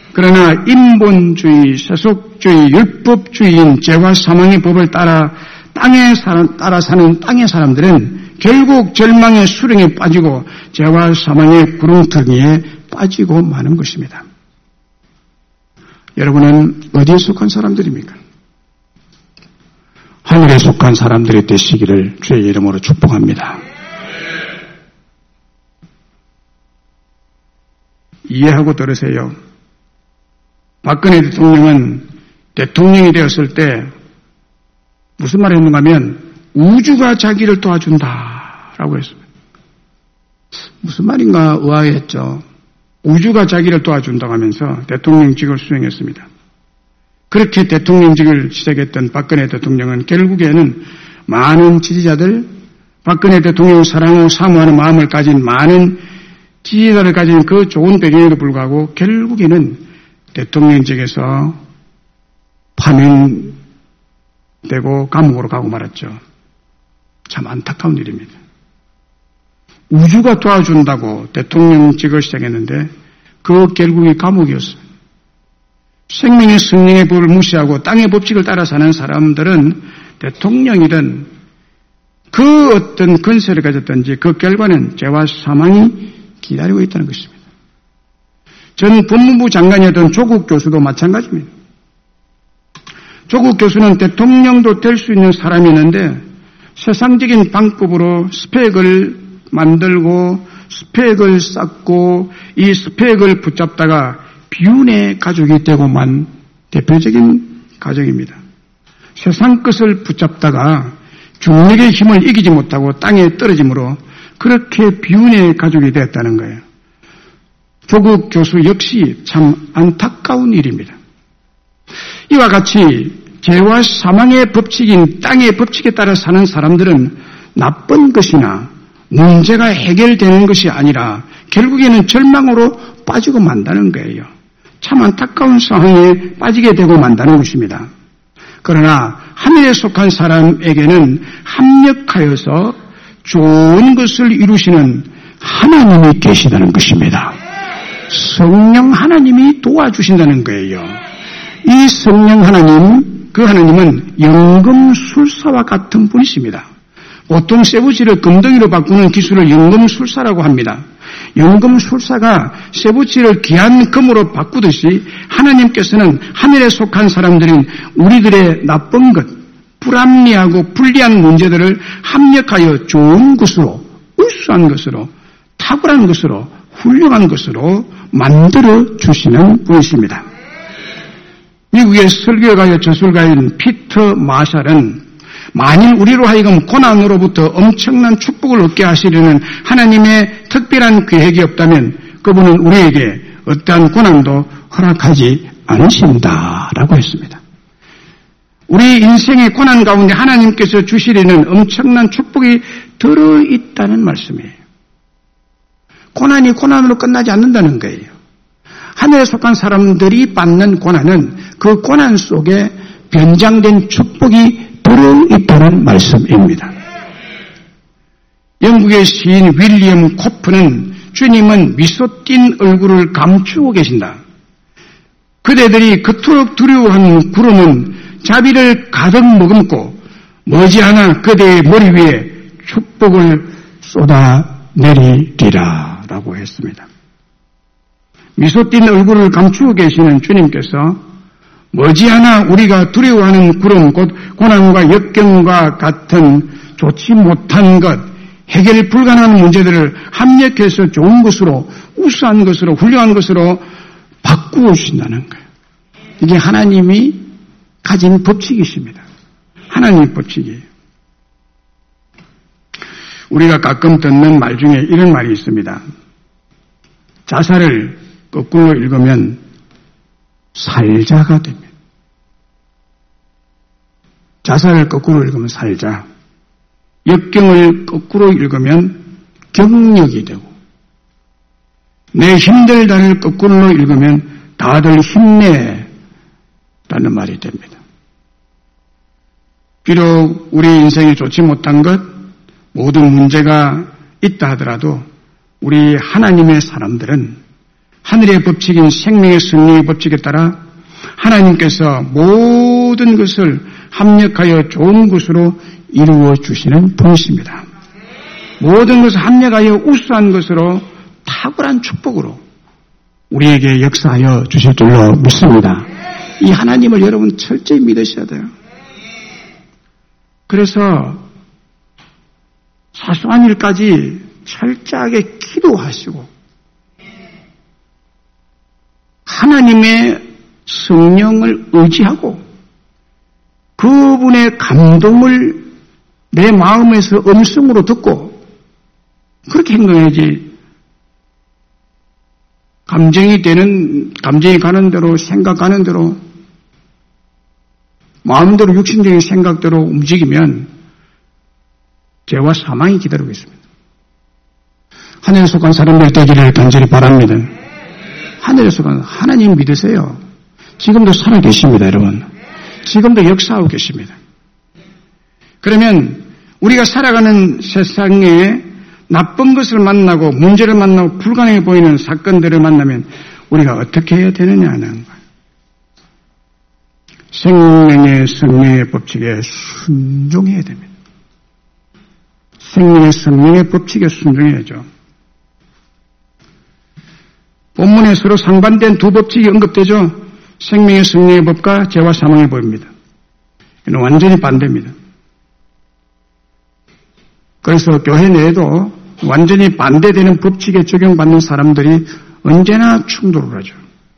그러나 인본주의, 세속주의, 율법주의인 죄와 사망의 법을 따라 땅에 사람, 따라 사는 땅의 사람들은 결국 절망의 수렁에 빠지고 죄와 사망의 구렁텅이에 빠지고 마는 것입니다. 여러분은 어디에 속한 사람들입니까? 하늘에 속한 사람들이 되시기를 주의 이름으로 축복합니다. 이해하고 들으세요. 박근혜 대통령은 대통령이 되었을 때 무슨 말을 했는가 하면 우주가 자기를 도와준다라고 했습니다. 무슨 말인가 의아했죠. 우주가 자기를 도와준다고 하면서 대통령직을 수행했습니다. 그렇게 대통령직을 시작했던 박근혜 대통령은 결국에는 많은 지지자들, 박근혜 대통령을 사랑하고 사모하는 마음을 가진 많은 지지자를 가진 그 좋은 배경에도 불구하고 결국에는 대통령직에서 파면되고 감옥으로 가고 말았죠. 참 안타까운 일입니다. 우주가 도와준다고 대통령직을 시작했는데 그 결국이 감옥이었어요. 생명의 성령의 법을 무시하고 땅의 법칙을 따라 사는 사람들은 대통령이든 그 어떤 건설을 가졌든지 그 결과는 죄와 사망이 기다리고 있다는 것입니다. 전 법무부 장관이었던 조국 교수도 마찬가지입니다. 조국 교수는 대통령도 될 수 있는 사람이었는데 세상적인 방법으로 스펙을 만들고 스펙을 쌓고 이 스펙을 붙잡다가 비운의 가족이 되고만 대표적인 가정입니다. 세상 것을 붙잡다가 중력의 힘을 이기지 못하고 땅에 떨어짐으로 그렇게 비운의 가족이 되었다는 거예요. 조국 교수 역시 참 안타까운 일입니다. 이와 같이 죄와 사망의 법칙인 땅의 법칙에 따라 사는 사람들은 나쁜 것이나 문제가 해결되는 것이 아니라 결국에는 절망으로 빠지고 만다는 거예요. 참 안타까운 상황에 빠지게 되고 만다는 것입니다. 그러나 하늘에 속한 사람에게는 합력하여서 좋은 것을 이루시는 하나님이 계시다는 것입니다. 성령 하나님이 도와주신다는 거예요. 이 성령 하나님, 그 하나님은 연금술사와 같은 분이십니다. 보통 쇠붙이를 금덩이로 바꾸는 기술을 연금술사라고 합니다. 연금술사가 쇠붙이를 귀한 금으로 바꾸듯이 하나님께서는 하늘에 속한 사람들인 우리들의 나쁜 것, 불합리하고 불리한 문제들을 합력하여 좋은 것으로, 우수한 것으로, 탁월한 것으로, 훌륭한 것으로 만들어 주시는 분이십니다. 미국의 설교가요 저술가인 피터 마샬은 만일 우리로 하여금 고난으로부터 엄청난 축복을 얻게 하시려는 하나님의 특별한 계획이 없다면 그분은 우리에게 어떠한 고난도 허락하지 않으신다라고 했습니다. 우리 인생의 고난 가운데 하나님께서 주시려는 엄청난 축복이 들어있다는 말씀이에요. 고난이 고난으로 끝나지 않는다는 거예요. 하늘에 속한 사람들이 받는 고난은 그 고난 속에 변장된 축복이 들어있다는 말씀입니다. 영국의 시인 윌리엄 코프는 주님은 미소 띈 얼굴을 감추고 계신다. 그대들이 그토록 두려워하는 구름은 자비를 가득 머금고 머지않아 그대의 머리 위에 축복을 쏟아내리리라 라고 했습니다. 미소 띈 얼굴을 감추고 계시는 주님께서 머지않아 우리가 두려워하는 구름, 곧 고난과 역경과 같은 좋지 못한 것, 해결 불가능한 문제들을 합력해서 좋은 것으로, 우수한 것으로, 훌륭한 것으로 바꾸어 주신다는 거예요. 이게 하나님이 가진 법칙이십니다. 하나님의 법칙이에요. 우리가 가끔 듣는 말 중에 이런 말이 있습니다. 자살을 거꾸로 읽으면 살자가 됩니다. 자살을 거꾸로 읽으면 살자. 역경을 거꾸로 읽으면 경력이 되고, 내 힘들다를 거꾸로 읽으면 다들 힘내라는 말이 됩니다. 비록 우리 인생에 좋지 못한 것, 모든 문제가 있다 하더라도 우리 하나님의 사람들은 하늘의 법칙인 생명의 승리의 법칙에 따라 하나님께서 모든 것을 합력하여 좋은 것으로 이루어 주시는 분이십니다. 모든 것을 합력하여 우수한 것으로 탁월한 축복으로 우리에게 역사하여 주실 줄로 믿습니다. 이 하나님을 여러분 철저히 믿으셔야 돼요. 그래서 사소한 일까지 철저하게 기도하시고 하나님의 성령을 의지하고 그분의 감동을 내 마음에서 음성으로 듣고 그렇게 행동해야지 감정이 되는, 감정이 가는 대로, 생각가는 대로, 마음대로 육신적인 생각대로 움직이면 죄와 사망이 기다리고 있습니다. 하늘에 속한 사람들 되기를 간절히 바랍니다. 하늘에 속한 하나님 믿으세요. 지금도 살아계십니다, 여러분. 지금도 역사하고 계십니다. 그러면 우리가 살아가는 세상에 나쁜 것을 만나고 문제를 만나고 불가능해 보이는 사건들을 만나면 우리가 어떻게 해야 되느냐 하는 거예요. 생명의 성령의 법칙에 순종해야 됩니다. 생명의 성령의 법칙에 순종해야죠. 본문에 서로 상반된 두 법칙이 언급되죠. 생명의 성령의 법과 죄와 사망의 법입니다. 이는 완전히 반대입니다. 그래서 교회 내에도 완전히 반대되는 법칙에 적용받는 사람들이 언제나 충돌을 하죠.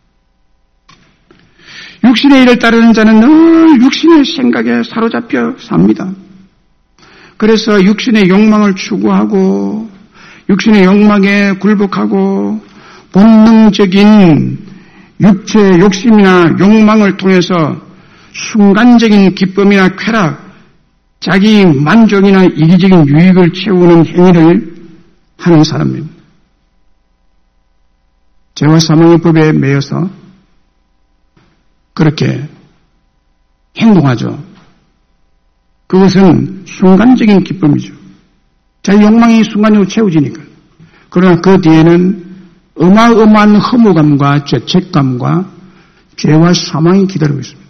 육신의 일을 따르는 자는 늘 육신의 생각에 사로잡혀 삽니다. 그래서 육신의 욕망을 추구하고 육신의 욕망에 굴복하고 본능적인 육체 욕심이나 욕망을 통해서 순간적인 기쁨이나 쾌락, 자기 만족이나 이기적인 유익을 채우는 행위를 하는 사람입니다. 죄와 사망의 법에 매여서 그렇게 행동하죠. 그것은 순간적인 기쁨이죠. 자기 욕망이 순간적으로 채워지니까. 그러나 그 뒤에는 어마어마한 허무감과 죄책감과 죄와 사망이 기다리고 있습니다.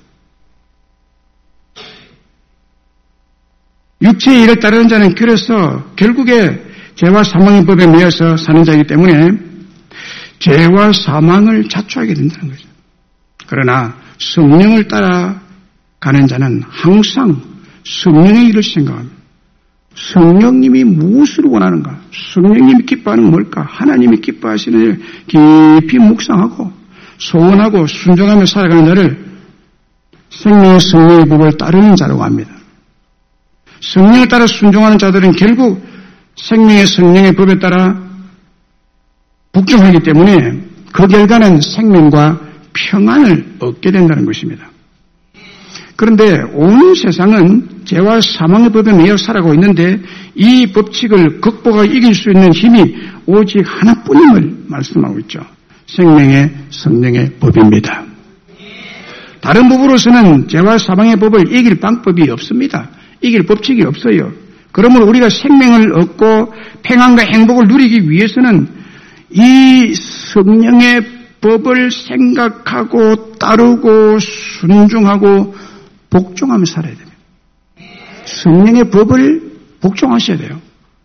육체의 일을 따르는 자는 그래서 결국에 죄와 사망의 법에 매여서 사는 자이기 때문에 죄와 사망을 자초하게 된다는 거죠. 그러나 성령을 따라가는 자는 항상 성령의 일을 생각합니다. 성령님이 무엇을 원하는가? 성령님이 기뻐하는 뭘까? 하나님이 기뻐하시는 일을 깊이 묵상하고 소원하고 순종하며 살아가는 자를 생명의 성령의 법을 따르는 자라고 합니다. 성령을 따라 순종하는 자들은 결국 생명의 성령의 법에 따라 복종하기 때문에 그 결과는 생명과 평안을 얻게 된다는 것입니다. 그런데 온 세상은 죄와 사망의 법에 매여 살아가고 있는데 이 법칙을 극복하고 이길 수 있는 힘이 오직 하나뿐임을 말씀하고 있죠. 생명의 성령의 법입니다. 다른 법으로서는 죄와 사망의 법을 이길 방법이 없습니다. 이길 법칙이 없어요. 그러므로 우리가 생명을 얻고 평안과 행복을 누리기 위해서는 이 성령의 법을 생각하고 따르고 순종하고 복종하며 살아야 됩니다. 성령의 법을 복종하셔야 돼요.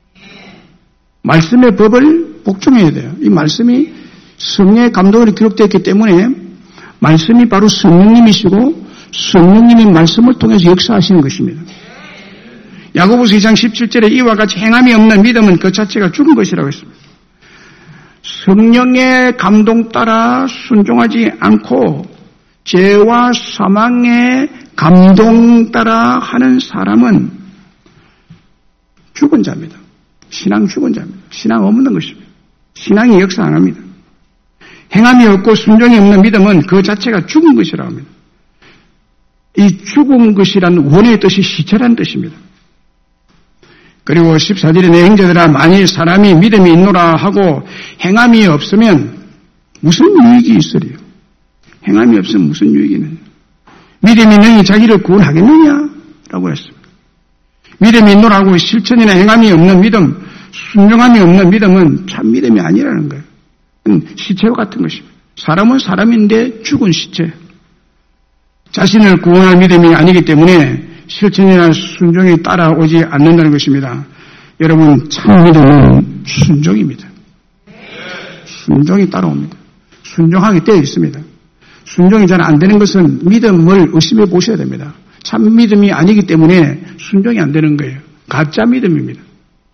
말씀의 법을 복종해야 돼요. 이 말씀이 성령의 감동으로 기록되어 있기 때문에 말씀이 바로 성령님이시고 성령님의 말씀을 통해서 역사하시는 것입니다. 야고보서 이 장 십칠 절에 이와 같이 행함이 없는 믿음은 그 자체가 죽은 것이라고 했습니다. 성령의 감동 따라 순종하지 않고 죄와 사망의 감동 따라 하는 사람은 죽은 자입니다. 신앙 죽은 자입니다. 신앙 없는 것입니다. 신앙이 역사 안 합니다. 행함이 없고 순종이 없는 믿음은 그 자체가 죽은 것이라고 합니다. 이 죽은 것이란 원의 뜻이 시체라는 뜻입니다. 그리고 십사 절에 내 형제들아 만일 사람이 믿음이 있노라 하고 행함이 없으면 무슨 유익이 있으리요? 행함이 없으면 무슨 유익이 있느냐? 믿음이 능히 자기를 구원하겠느냐? 라고 했습니다. 믿음이 있노라 하고 실천이나 행함이 없는 믿음, 순종함이 없는 믿음은 참 믿음이 아니라는 거예요. 시체와 같은 것입니다. 사람은 사람인데 죽은 시체. 자신을 구원할 믿음이 아니기 때문에 실천이나 순종이 따라오지 않는다는 것입니다. 여러분, 참 믿음은 순종입니다. 순종이 따라옵니다. 순종하게 되어 있습니다. 순종이 잘 안 되는 것은 믿음을 의심해 보셔야 됩니다. 참 믿음이 아니기 때문에 순종이 안 되는 거예요. 가짜 믿음입니다.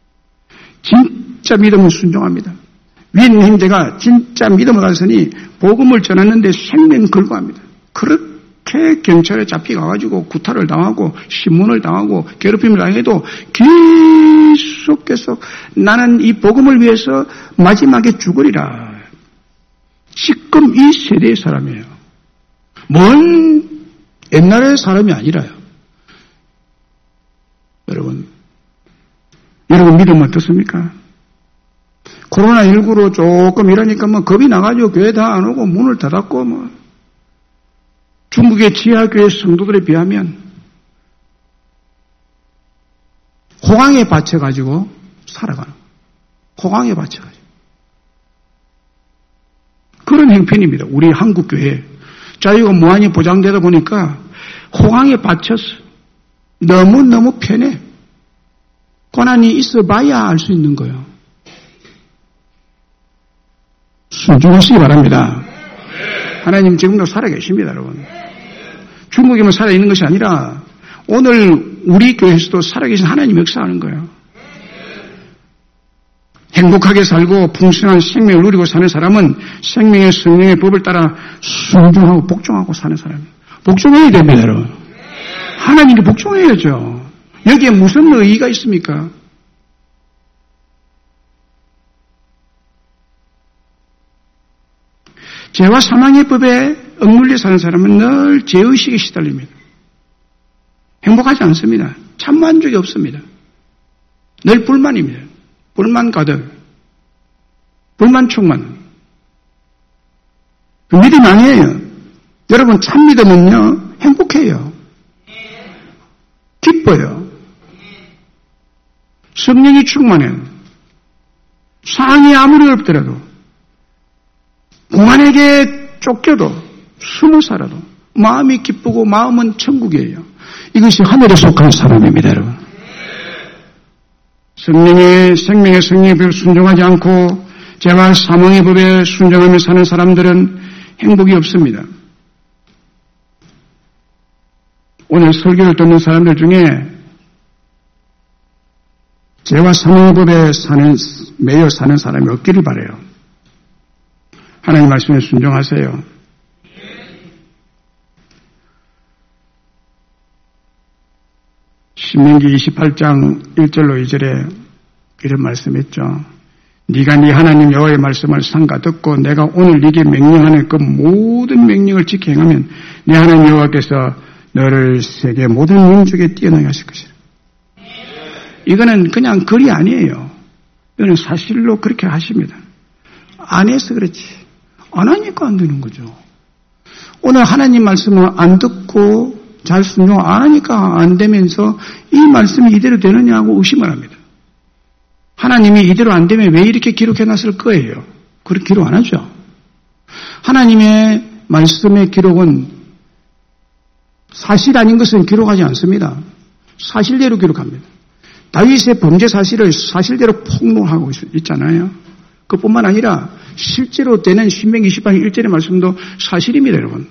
진짜 믿음은 순종합니다. 윈 형제가 진짜 믿음을 가졌으니 복음을 전했는데 생명 걸고 합니다. 그렇게 경찰에 잡혀가가지고 구타를 당하고 신문을 당하고 괴롭힘을 당해도 계속 계속 나는 이 복음을 위해서 마지막에 죽으리라. 지금 이 세대의 사람이에요. 먼 옛날의 사람이 아니라요. 여러분, 여러분 믿음 어떻습니까? 코로나십구로 조금 이러니까 뭐 겁이 나가지고 교회 다 안 오고 문을 닫았고 뭐 중국의 지하교회 성도들에 비하면 호강에 바쳐가지고 살아가는 거예요. 호강에 바쳐가지고. 그런 형편입니다. 우리 한국교회. 자유가 무한히 보장되다 보니까 호강에 바쳐서 너무너무 편해. 고난이 있어봐야 알 수 있는 거예요. 순종하시기 바랍니다. 하나님 지금도 살아계십니다, 여러분. 중국에만 살아있는 것이 아니라 오늘 우리 교회에서도 살아계신 하나님 역사하는 거예요. 행복하게 살고 풍성한 생명을 누리고 사는 사람은 생명의 성령의 법을 따라 순종하고 복종하고 사는 사람이에요. 복종해야 됩니다, 여러분. 하나님께 복종해야죠. 여기에 무슨 의의가 있습니까? 죄와 사망의 법에 억눌려 사는 사람은 늘 죄의식에 시달립니다. 행복하지 않습니다. 참 만족이 없습니다. 늘 불만입니다. 불만 가득. 불만 충만. 그 믿음 아니에요. 여러분 참 믿음은요 행복해요. 기뻐요. 성령이 충만해요. 상황이 아무리 어렵더라도 공안에게 쫓겨도 숨어 살아도 마음이 기쁘고 마음은 천국이에요. 이것이 하늘에 속한 사람입니다, 여러분. 성령의 생명의 성령의 법에 순종하지 않고 죄와 사망의 법에 순종하며 사는 사람들은 행복이 없습니다. 오늘 설교를 듣는 사람들 중에 죄와 사망의 법에 사는, 매여 사는 사람이 없기를 바라요. 하나님 말씀에 순종하세요. 신명기 이십팔 장 일 절로 이 절에 이런 말씀했죠. 네가 네 하나님 여호와의 말씀을 삼가 듣고 내가 오늘 네게 명령하는 그 모든 명령을 지켜 행하면 네 하나님 여호와께서 너를 세계 모든 민족에 뛰어나게 하실 것이다. 이거는 그냥 글이 아니에요. 이거는 사실로 그렇게 하십니다. 안 해서 그렇지. 안 하니까 안 되는 거죠. 오늘 하나님 말씀을 안 듣고 잘 순종 안 하니까 안 되면서 이 말씀이 이대로 되느냐고 의심을 합니다. 하나님이 이대로 안 되면 왜 이렇게 기록해놨을 거예요? 그렇게 기록 안 하죠. 하나님의 말씀의 기록은 사실 아닌 것은 기록하지 않습니다. 사실대로 기록합니다. 다윗의 범죄 사실을 사실대로 폭로하고 있잖아요. 그뿐만 아니라 실제로 되는 신명기 이십팔 장 일 절의 말씀도 사실입니다, 여러분.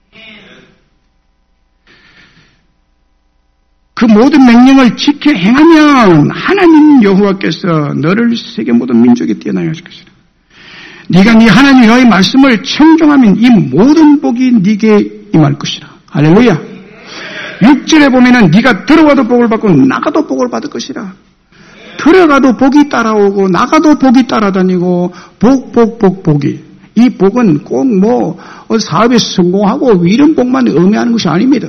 그 모든 명령을 지켜 행하면 하나님 여호와께서 너를 세계 모든 민족에 뛰어나게 하실 것이다. 네가 네 하나님 여호와의 말씀을 청종하면 이 모든 복이 네게 임할 것이다. 할렐루야. 육 절에 보면은 네가 들어가도 복을 받고 나가도 복을 받을 것이다. 들어가도 복이 따라오고 나가도 복이 따라다니고 복, 복, 복, 복이. 이 복은 꼭 뭐 사업에 성공하고 이런 복만 의미하는 것이 아닙니다.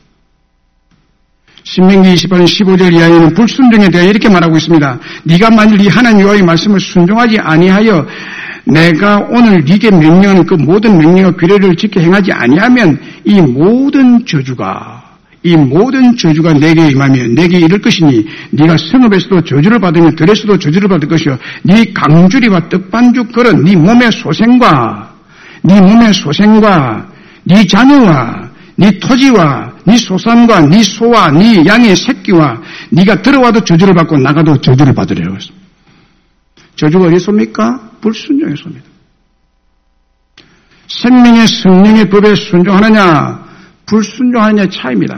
신명기 이십팔 장 십오 절 이하에는 불순종에 대해 이렇게 말하고 있습니다. 네가 만일 네 하나님 여호와의 말씀을 순종하지 아니하여 내가 오늘 네게 명령하는 그 모든 명령과 규례를 지켜 행하지 아니하면 이 모든 저주가 이 모든 저주가 내게 임하며 내게 이를 것이니 네가 성읍에서도 저주를 받으며 들에서도 저주를 받을 것이요 네 강주리와 떡반죽 그릇 네 몸의 소생과 네 몸의 소생과 네 자녀와 네 토지와 네 소산과 네 소와 네 양의 새끼와 네가 들어와도 저주를 받고 나가도 저주를 받으리라고 했습니다. 저주가 어디서입니까? 불순종에서입니다. 생명의 성령의 법에 순종하느냐 불순종하느냐의 차이입니다.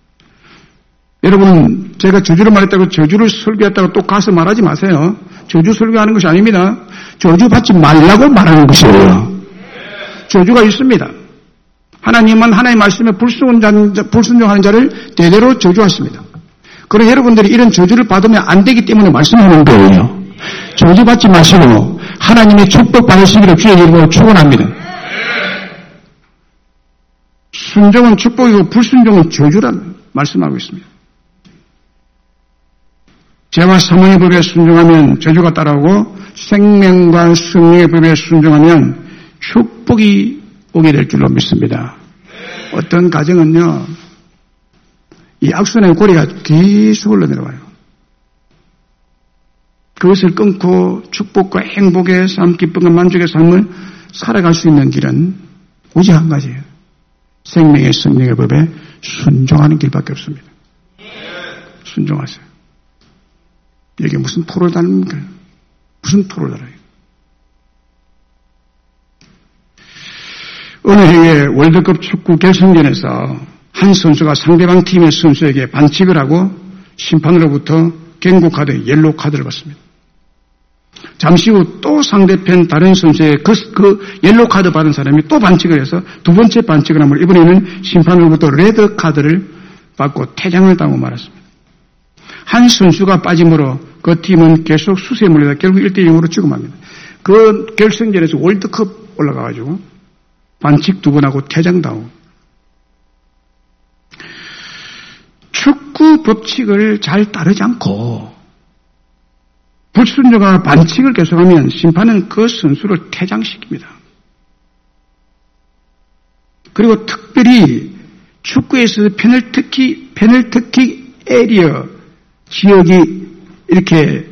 여러분, 제가 저주를 말했다고 저주를 설교했다고 또 가서 말하지 마세요. 저주 설교하는 것이 아닙니다. 저주 받지 말라고 말하는 것이에요. 저주가 있습니다. 하나님은 하나님의 말씀에 불순종하는 자를 대대로 저주하십니다. 그러나 여러분들이 이런 저주를 받으면 안 되기 때문에 말씀하는 거예요. 저주 받지 마시고 하나님의 축복 받으시기를 주의 이름으로 축원합니다. 순종은 축복이고 불순종은 저주란 말씀하고 있습니다. 죄와 사망의 법에 순종하면 저주가 따라오고 생명과 승리의 법에 순종하면 축복이 오게 될 줄로 믿습니다. 어떤 가정은요, 이 악순환의 고리가 계속 흘러내려와요. 그것을 끊고 축복과 행복의 삶, 기쁨과 만족의 삶을 살아갈 수 있는 길은 오직 한 가지예요. 생명의 승리의 법에 순종하는 길밖에 없습니다. 순종하세요. 여기 무슨 토를 다닙니까? 무슨 토를 달아요? 어느 해에 월드컵 축구 결승전에서 한 선수가 상대방 팀의 선수에게 반칙을 하고 심판으로부터 경고 카드, 옐로우 카드를 받습니다. 잠시 후 또 상대편 다른 선수의 그, 그 옐로우 카드 받은 사람이 또 반칙을 해서 두 번째 반칙을 하면 이번에는 심판으로부터 레드 카드를 받고 퇴장을 당하고 말았습니다. 한 선수가 빠짐으로 그 팀은 계속 수세에 몰리다 결국 일 대 영으로 죽음합니다. 그 결승전에서 월드컵 올라가가지고 반칙 두 번 하고 퇴장당하고. 축구 법칙을 잘 따르지 않고 불순종과 반칙을 계속하면 심판은 그 선수를 퇴장시킵니다. 그리고 특별히 축구에서 페널티킥, 페널티킥 에리어 지역이 이렇게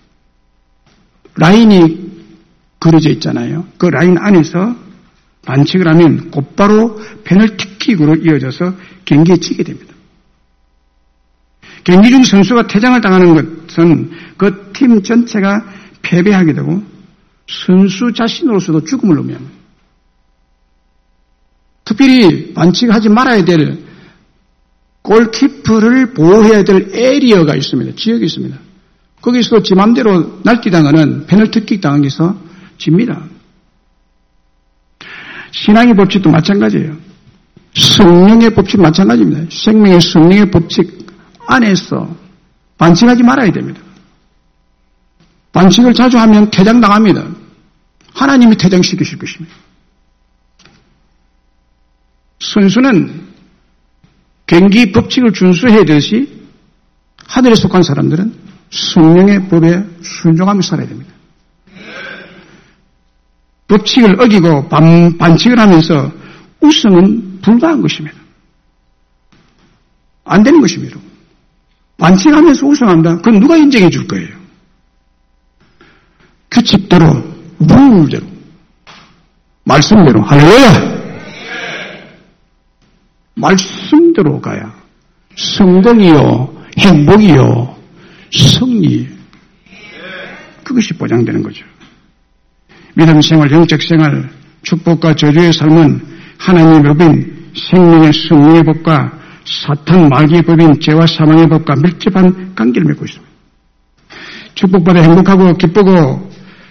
라인이 그려져 있잖아요. 그 라인 안에서 반칙을 하면 곧바로 페널티킥으로 이어져서 경기에 지게 됩니다. 경기 중 선수가 퇴장을 당하는 것은 그 팀 전체가 패배하게 되고 선수 자신으로서도 죽음을 의미합니다. 특별히 반칙하지 말아야 될 골키퍼를 보호해야 될 에리어가 있습니다. 지역이 있습니다. 거기서 지 맘대로 날뛰다가는 페널티킥 당해서 집니다. 신앙의 법칙도 마찬가지예요. 성령의 법칙 마찬가지입니다. 생명의 성령의 법칙 안에서 반칙하지 말아야 됩니다. 반칙을 자주 하면 퇴장당합니다. 하나님이 퇴장시키실 것입니다. 선수는 경기 법칙을 준수해야 되듯이 하늘에 속한 사람들은 성령의 법에 순종하며 살아야 됩니다. 법칙을 어기고 반, 반칙을 하면서 우승은 불가한 것입니다. 안 되는 것입니다. 반칙하면서 우승한다? 그건 누가 인정해 줄 거예요? 규칙대로, 룰대로, 말씀대로, 할렐루야! 말씀대로 가야 성공이요, 행복이요, 승리, 그것이 보장되는 거죠. 믿음 생활, 영적 생활, 축복과 저주의 삶은 하나님의 법인 생명의 승리의 법과 사탄 마귀의 법인 죄와 사망의 법과 밀접한 관계를 맺고 있습니다. 축복받아 행복하고 기쁘고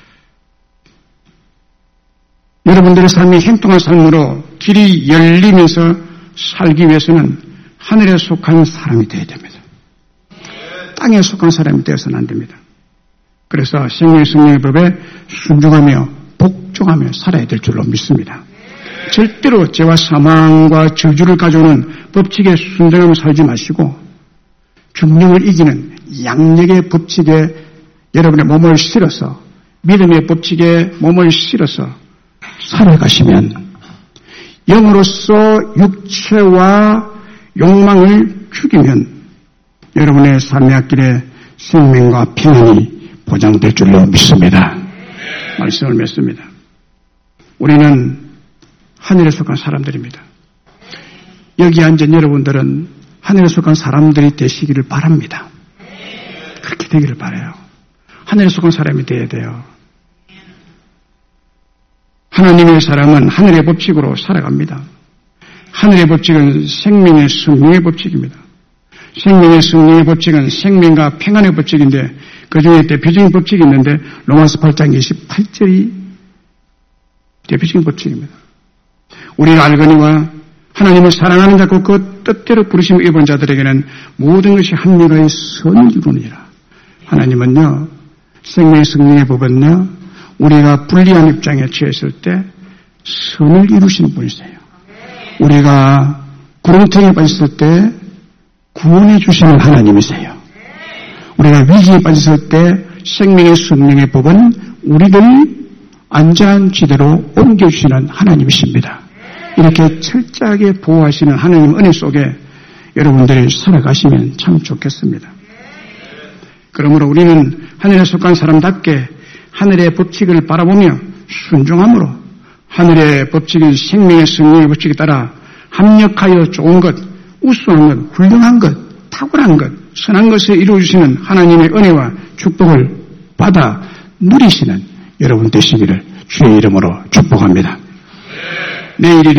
여러분들의 삶이 행통한 삶으로 길이 열리면서 살기 위해서는 하늘에 속한 사람이 되어야 됩니다. 땅에 속한 사람이 되어서는 안 됩니다. 그래서 생명의 승리의 법에 순종하며 복종하며 살아야 될 줄로 믿습니다. 절대로 죄와 사망과 저주를 가져오는 법칙에 순종하며 살지 마시고 중력을 이기는 양력의 법칙에 여러분의 몸을 실어서 믿음의 법칙에 몸을 실어서 살아가시면 영으로서 육체와 욕망을 죽이면 여러분의 삶의 앞길에 생명과 평안이 보장될 줄로 믿습니다. 말씀을 맺습니다. 우리는 하늘에 속한 사람들입니다. 여기 앉은 여러분들은 하늘에 속한 사람들이 되시기를 바랍니다. 그렇게 되기를 바라요. 하늘에 속한 사람이 되어야 돼요. 하나님의 사람은 하늘의 법칙으로 살아갑니다. 하늘의 법칙은 생명의 승리의 법칙입니다. 생명의 승리의 법칙은 생명과 평안의 법칙인데 그 중에 대표적인 법칙이 있는데 로마서 팔 장 이십팔 절이 대표적인 법칙입니다. 우리가 알거니와 하나님을 사랑하는 자고 그 뜻대로 부르심을 입은 자들에게는 모든 것이 합리가의 선을 이루느니라. 하나님은요, 생명의 승리의 법은요, 우리가 불리한 입장에 처했을 때 선을 이루시는 분이세요. 우리가 구렁텅이에 빠졌을 때 구원해 주시는 하나님이세요. 우리가 위기에 빠졌을 때 생명의 승리의 법은 우리를 안전한 지대로 옮겨주시는 하나님이십니다. 이렇게 철저하게 보호하시는 하나님 은혜 속에 여러분들이 살아가시면 참 좋겠습니다. 그러므로 우리는 하늘에 속한 사람답게 하늘의 법칙을 바라보며 순종함으로 하늘의 법칙인 생명의 승리의 법칙에 따라 합력하여 좋은 것, 우수한 것, 훌륭한 것, 탁월한 것, 선한 것을 이루어주시는 하나님의 은혜와 축복을 받아 누리시는 여러분 되시기를 주의 이름으로 축복합니다. 내일이